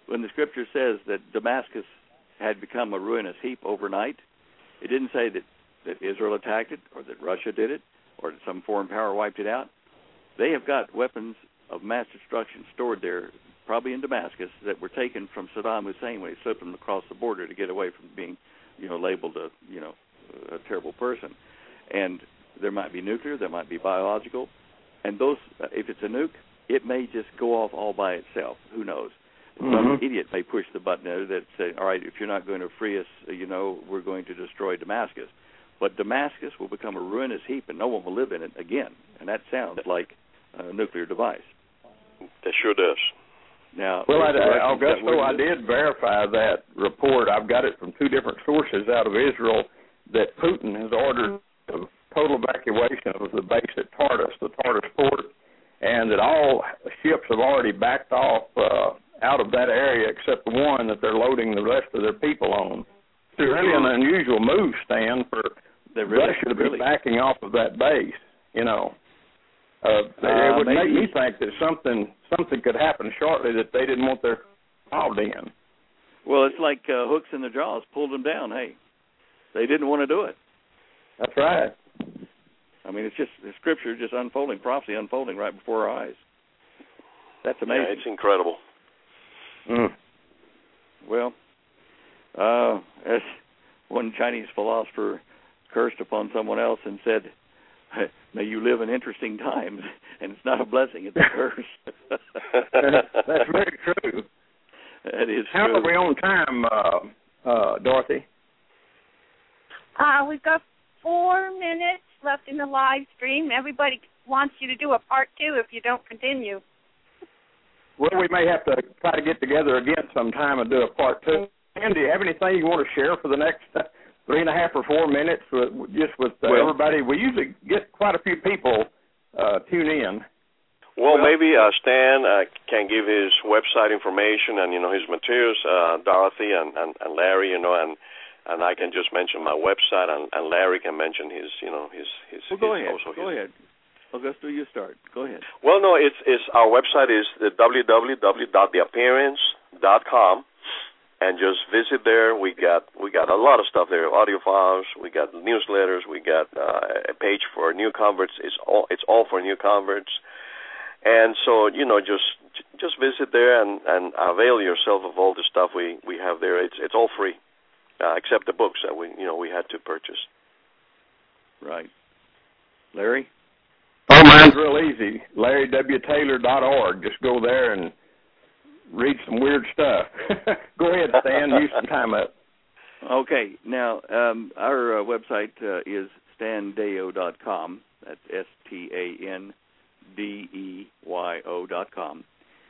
when the Scripture says that Damascus had become a ruinous heap overnight, it didn't say that, that Israel attacked it or that Russia did it or that some foreign power wiped it out. They have got weapons of mass destruction stored there, probably in Damascus, that were taken from Saddam Hussein when he slipped them across the border to get away from being, you know, labeled a, you know, a terrible person. And there might be nuclear, there might be biological, and those, if it's a nuke, it may just go off all by itself. Who knows? Mm-hmm. Some idiot may push the button that say, all right, if you're not going to free us, you know, we're going to destroy Damascus. But Damascus will become a ruinous heap, and no one will live in it again. And that sounds like a nuclear device. It sure does. Now, well, I, I, Augusto, I did verify that report. I've got it from two different sources out of Israel that Putin has ordered a total evacuation of the base at Tartus, the Tartus port, and that all ships have already backed off uh, out of that area except the one that they're loading the rest of their people on. It's really an unusual move, Stan, for really, Russia to be really. backing off of that base, you know. Uh, it would uh, make me think that something something could happen shortly that they didn't want their involved in. Well, it's like uh, hooks in the jaws pulled them down. Hey, they didn't want to do it. That's right. I mean, it's just the Scripture just unfolding, prophecy unfolding right before our eyes. That's amazing. Yeah, it's incredible. Mm. Well, uh, as one Chinese philosopher cursed upon someone else and said, may you live in interesting times, and it's not a blessing, it's a curse. That's very true. That is How true. are we on time, uh, uh, Dorothy? Uh, we've got four minutes left in the live stream. Everybody wants you to do a part two if you don't continue. Well, we may have to try to get together again sometime and do a part two. And do you have anything you want to share for the next uh, three and a half or four minutes with, just with uh, well, everybody? We usually get quite a few people uh, tune in. Well, well maybe uh, Stan uh, can give his website information and, you know, his materials, uh, Dorothy and, and, and Larry, you know, and and I can just mention my website, and, and Larry can mention his, you know, his his. Well, go his, ahead. Also go his. ahead. Augusto, you start. Go ahead. Well, no, it's it's our website is the w w w dot the appearance dot com, and just visit there. We got we got a lot of stuff there, audio files. We got newsletters. We got uh, a page for new converts. It's all it's all for new converts, and so you know just just visit there and, and avail yourself of all the stuff we, we have there. It's it's all free, uh, except the books that we you know we had to purchase. Right, Larry. Oh, mine's real easy. Larry W Taylor dot org. Just go there and read some weird stuff. Go ahead, Stan. Use some time up. Okay. Now, um, our uh, website uh, is stan deyo dot com. That's S T A N D E Y O dot com.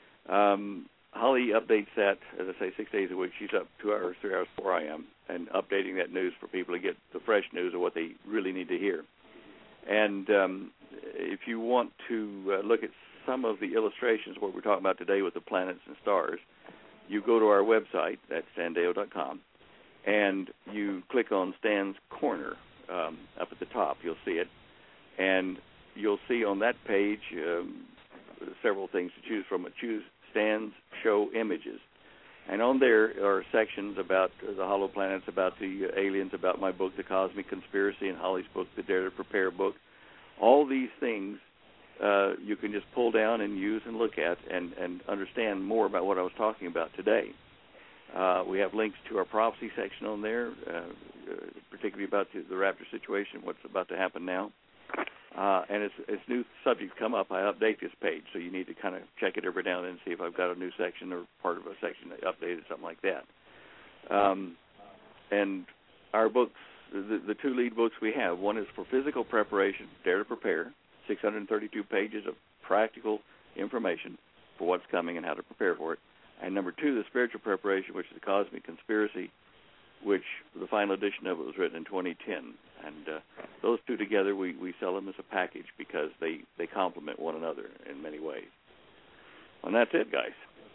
Um, Holly updates that, as I say, six days a week. She's up two hours, three hours before I am, and updating that news for people to get the fresh news of what they really need to hear. And um, if you want to uh, look at some of the illustrations of what we're talking about today with the planets and stars, you go to our website, that's stan deyo dot com, and you click on Stan's Corner um, up at the top. You'll see it. And you'll see on that page um, several things to choose from. Choose Stan's Show Images. And on there are sections about the hollow planets, about the aliens, about my book, The Cosmic Conspiracy, and Holly's book, The Dare to Prepare book. All these things uh, you can just pull down and use and look at and, and understand more about what I was talking about today. Uh, we have links to our prophecy section on there, uh, particularly about the, the rapture situation, what's about to happen now. Uh, and as, as new subjects come up, I update this page, so you need to kind of check it every now and then and see if I've got a new section or part of a section that updated, something like that. Um, and our books, the, the two lead books we have, one is for physical preparation, Dare to Prepare, six hundred thirty-two pages of practical information for what's coming and how to prepare for it. And number two, the spiritual preparation, which is The Cosmic Conspiracy, which the final edition of it was written in twenty ten. And uh, those two together, we, we sell them as a package because they, they complement one another in many ways. And that's it, guys.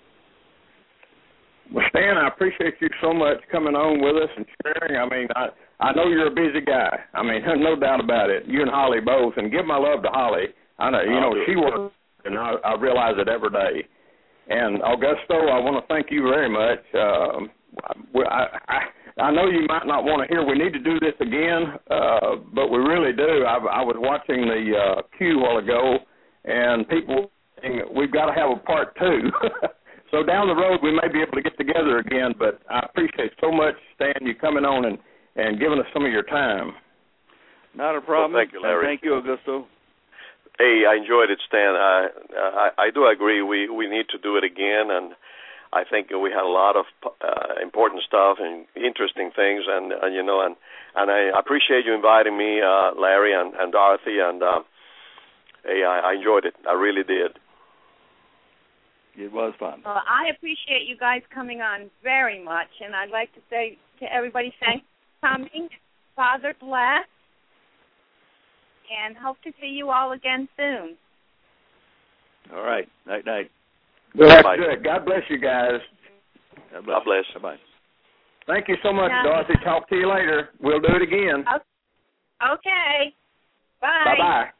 Well, Stan, I appreciate you so much coming on with us and sharing. I mean, I, I know you're a busy guy. I mean, no doubt about it. You and Holly both. And give my love to Holly. I know, you know, she works, and I, I realize it every day. And Augusto, I want to thank you very much. Um, I, I, I know you might not want to hear we need to do this again, uh, but we really do. I, I was watching the uh, queue a while ago, and people saying we've got to have a part two. So down the road we may be able to get together again, but I appreciate so much, Stan, you coming on and, and giving us some of your time. Not a problem. Well, thank you, Larry. Thank you, Augusto. Hey, I enjoyed it, Stan. I, I I do agree. We we need to do it again, and I think we had a lot of uh, important stuff and interesting things, and, and you know, and and I appreciate you inviting me, uh, Larry and, and Dorothy, and uh, hey, I, I enjoyed it. I really did. It was fun. Well, I appreciate you guys coming on very much, and I'd like to say to everybody, thanks for coming. Father bless. And hope to see you all again soon. All right. Night, night. That's good. God bless you guys. God bless. God bless. Bye-bye. Thank you so much, Yeah. Dorothy. Talk to you later. We'll do it again. Okay. Bye. Bye-bye.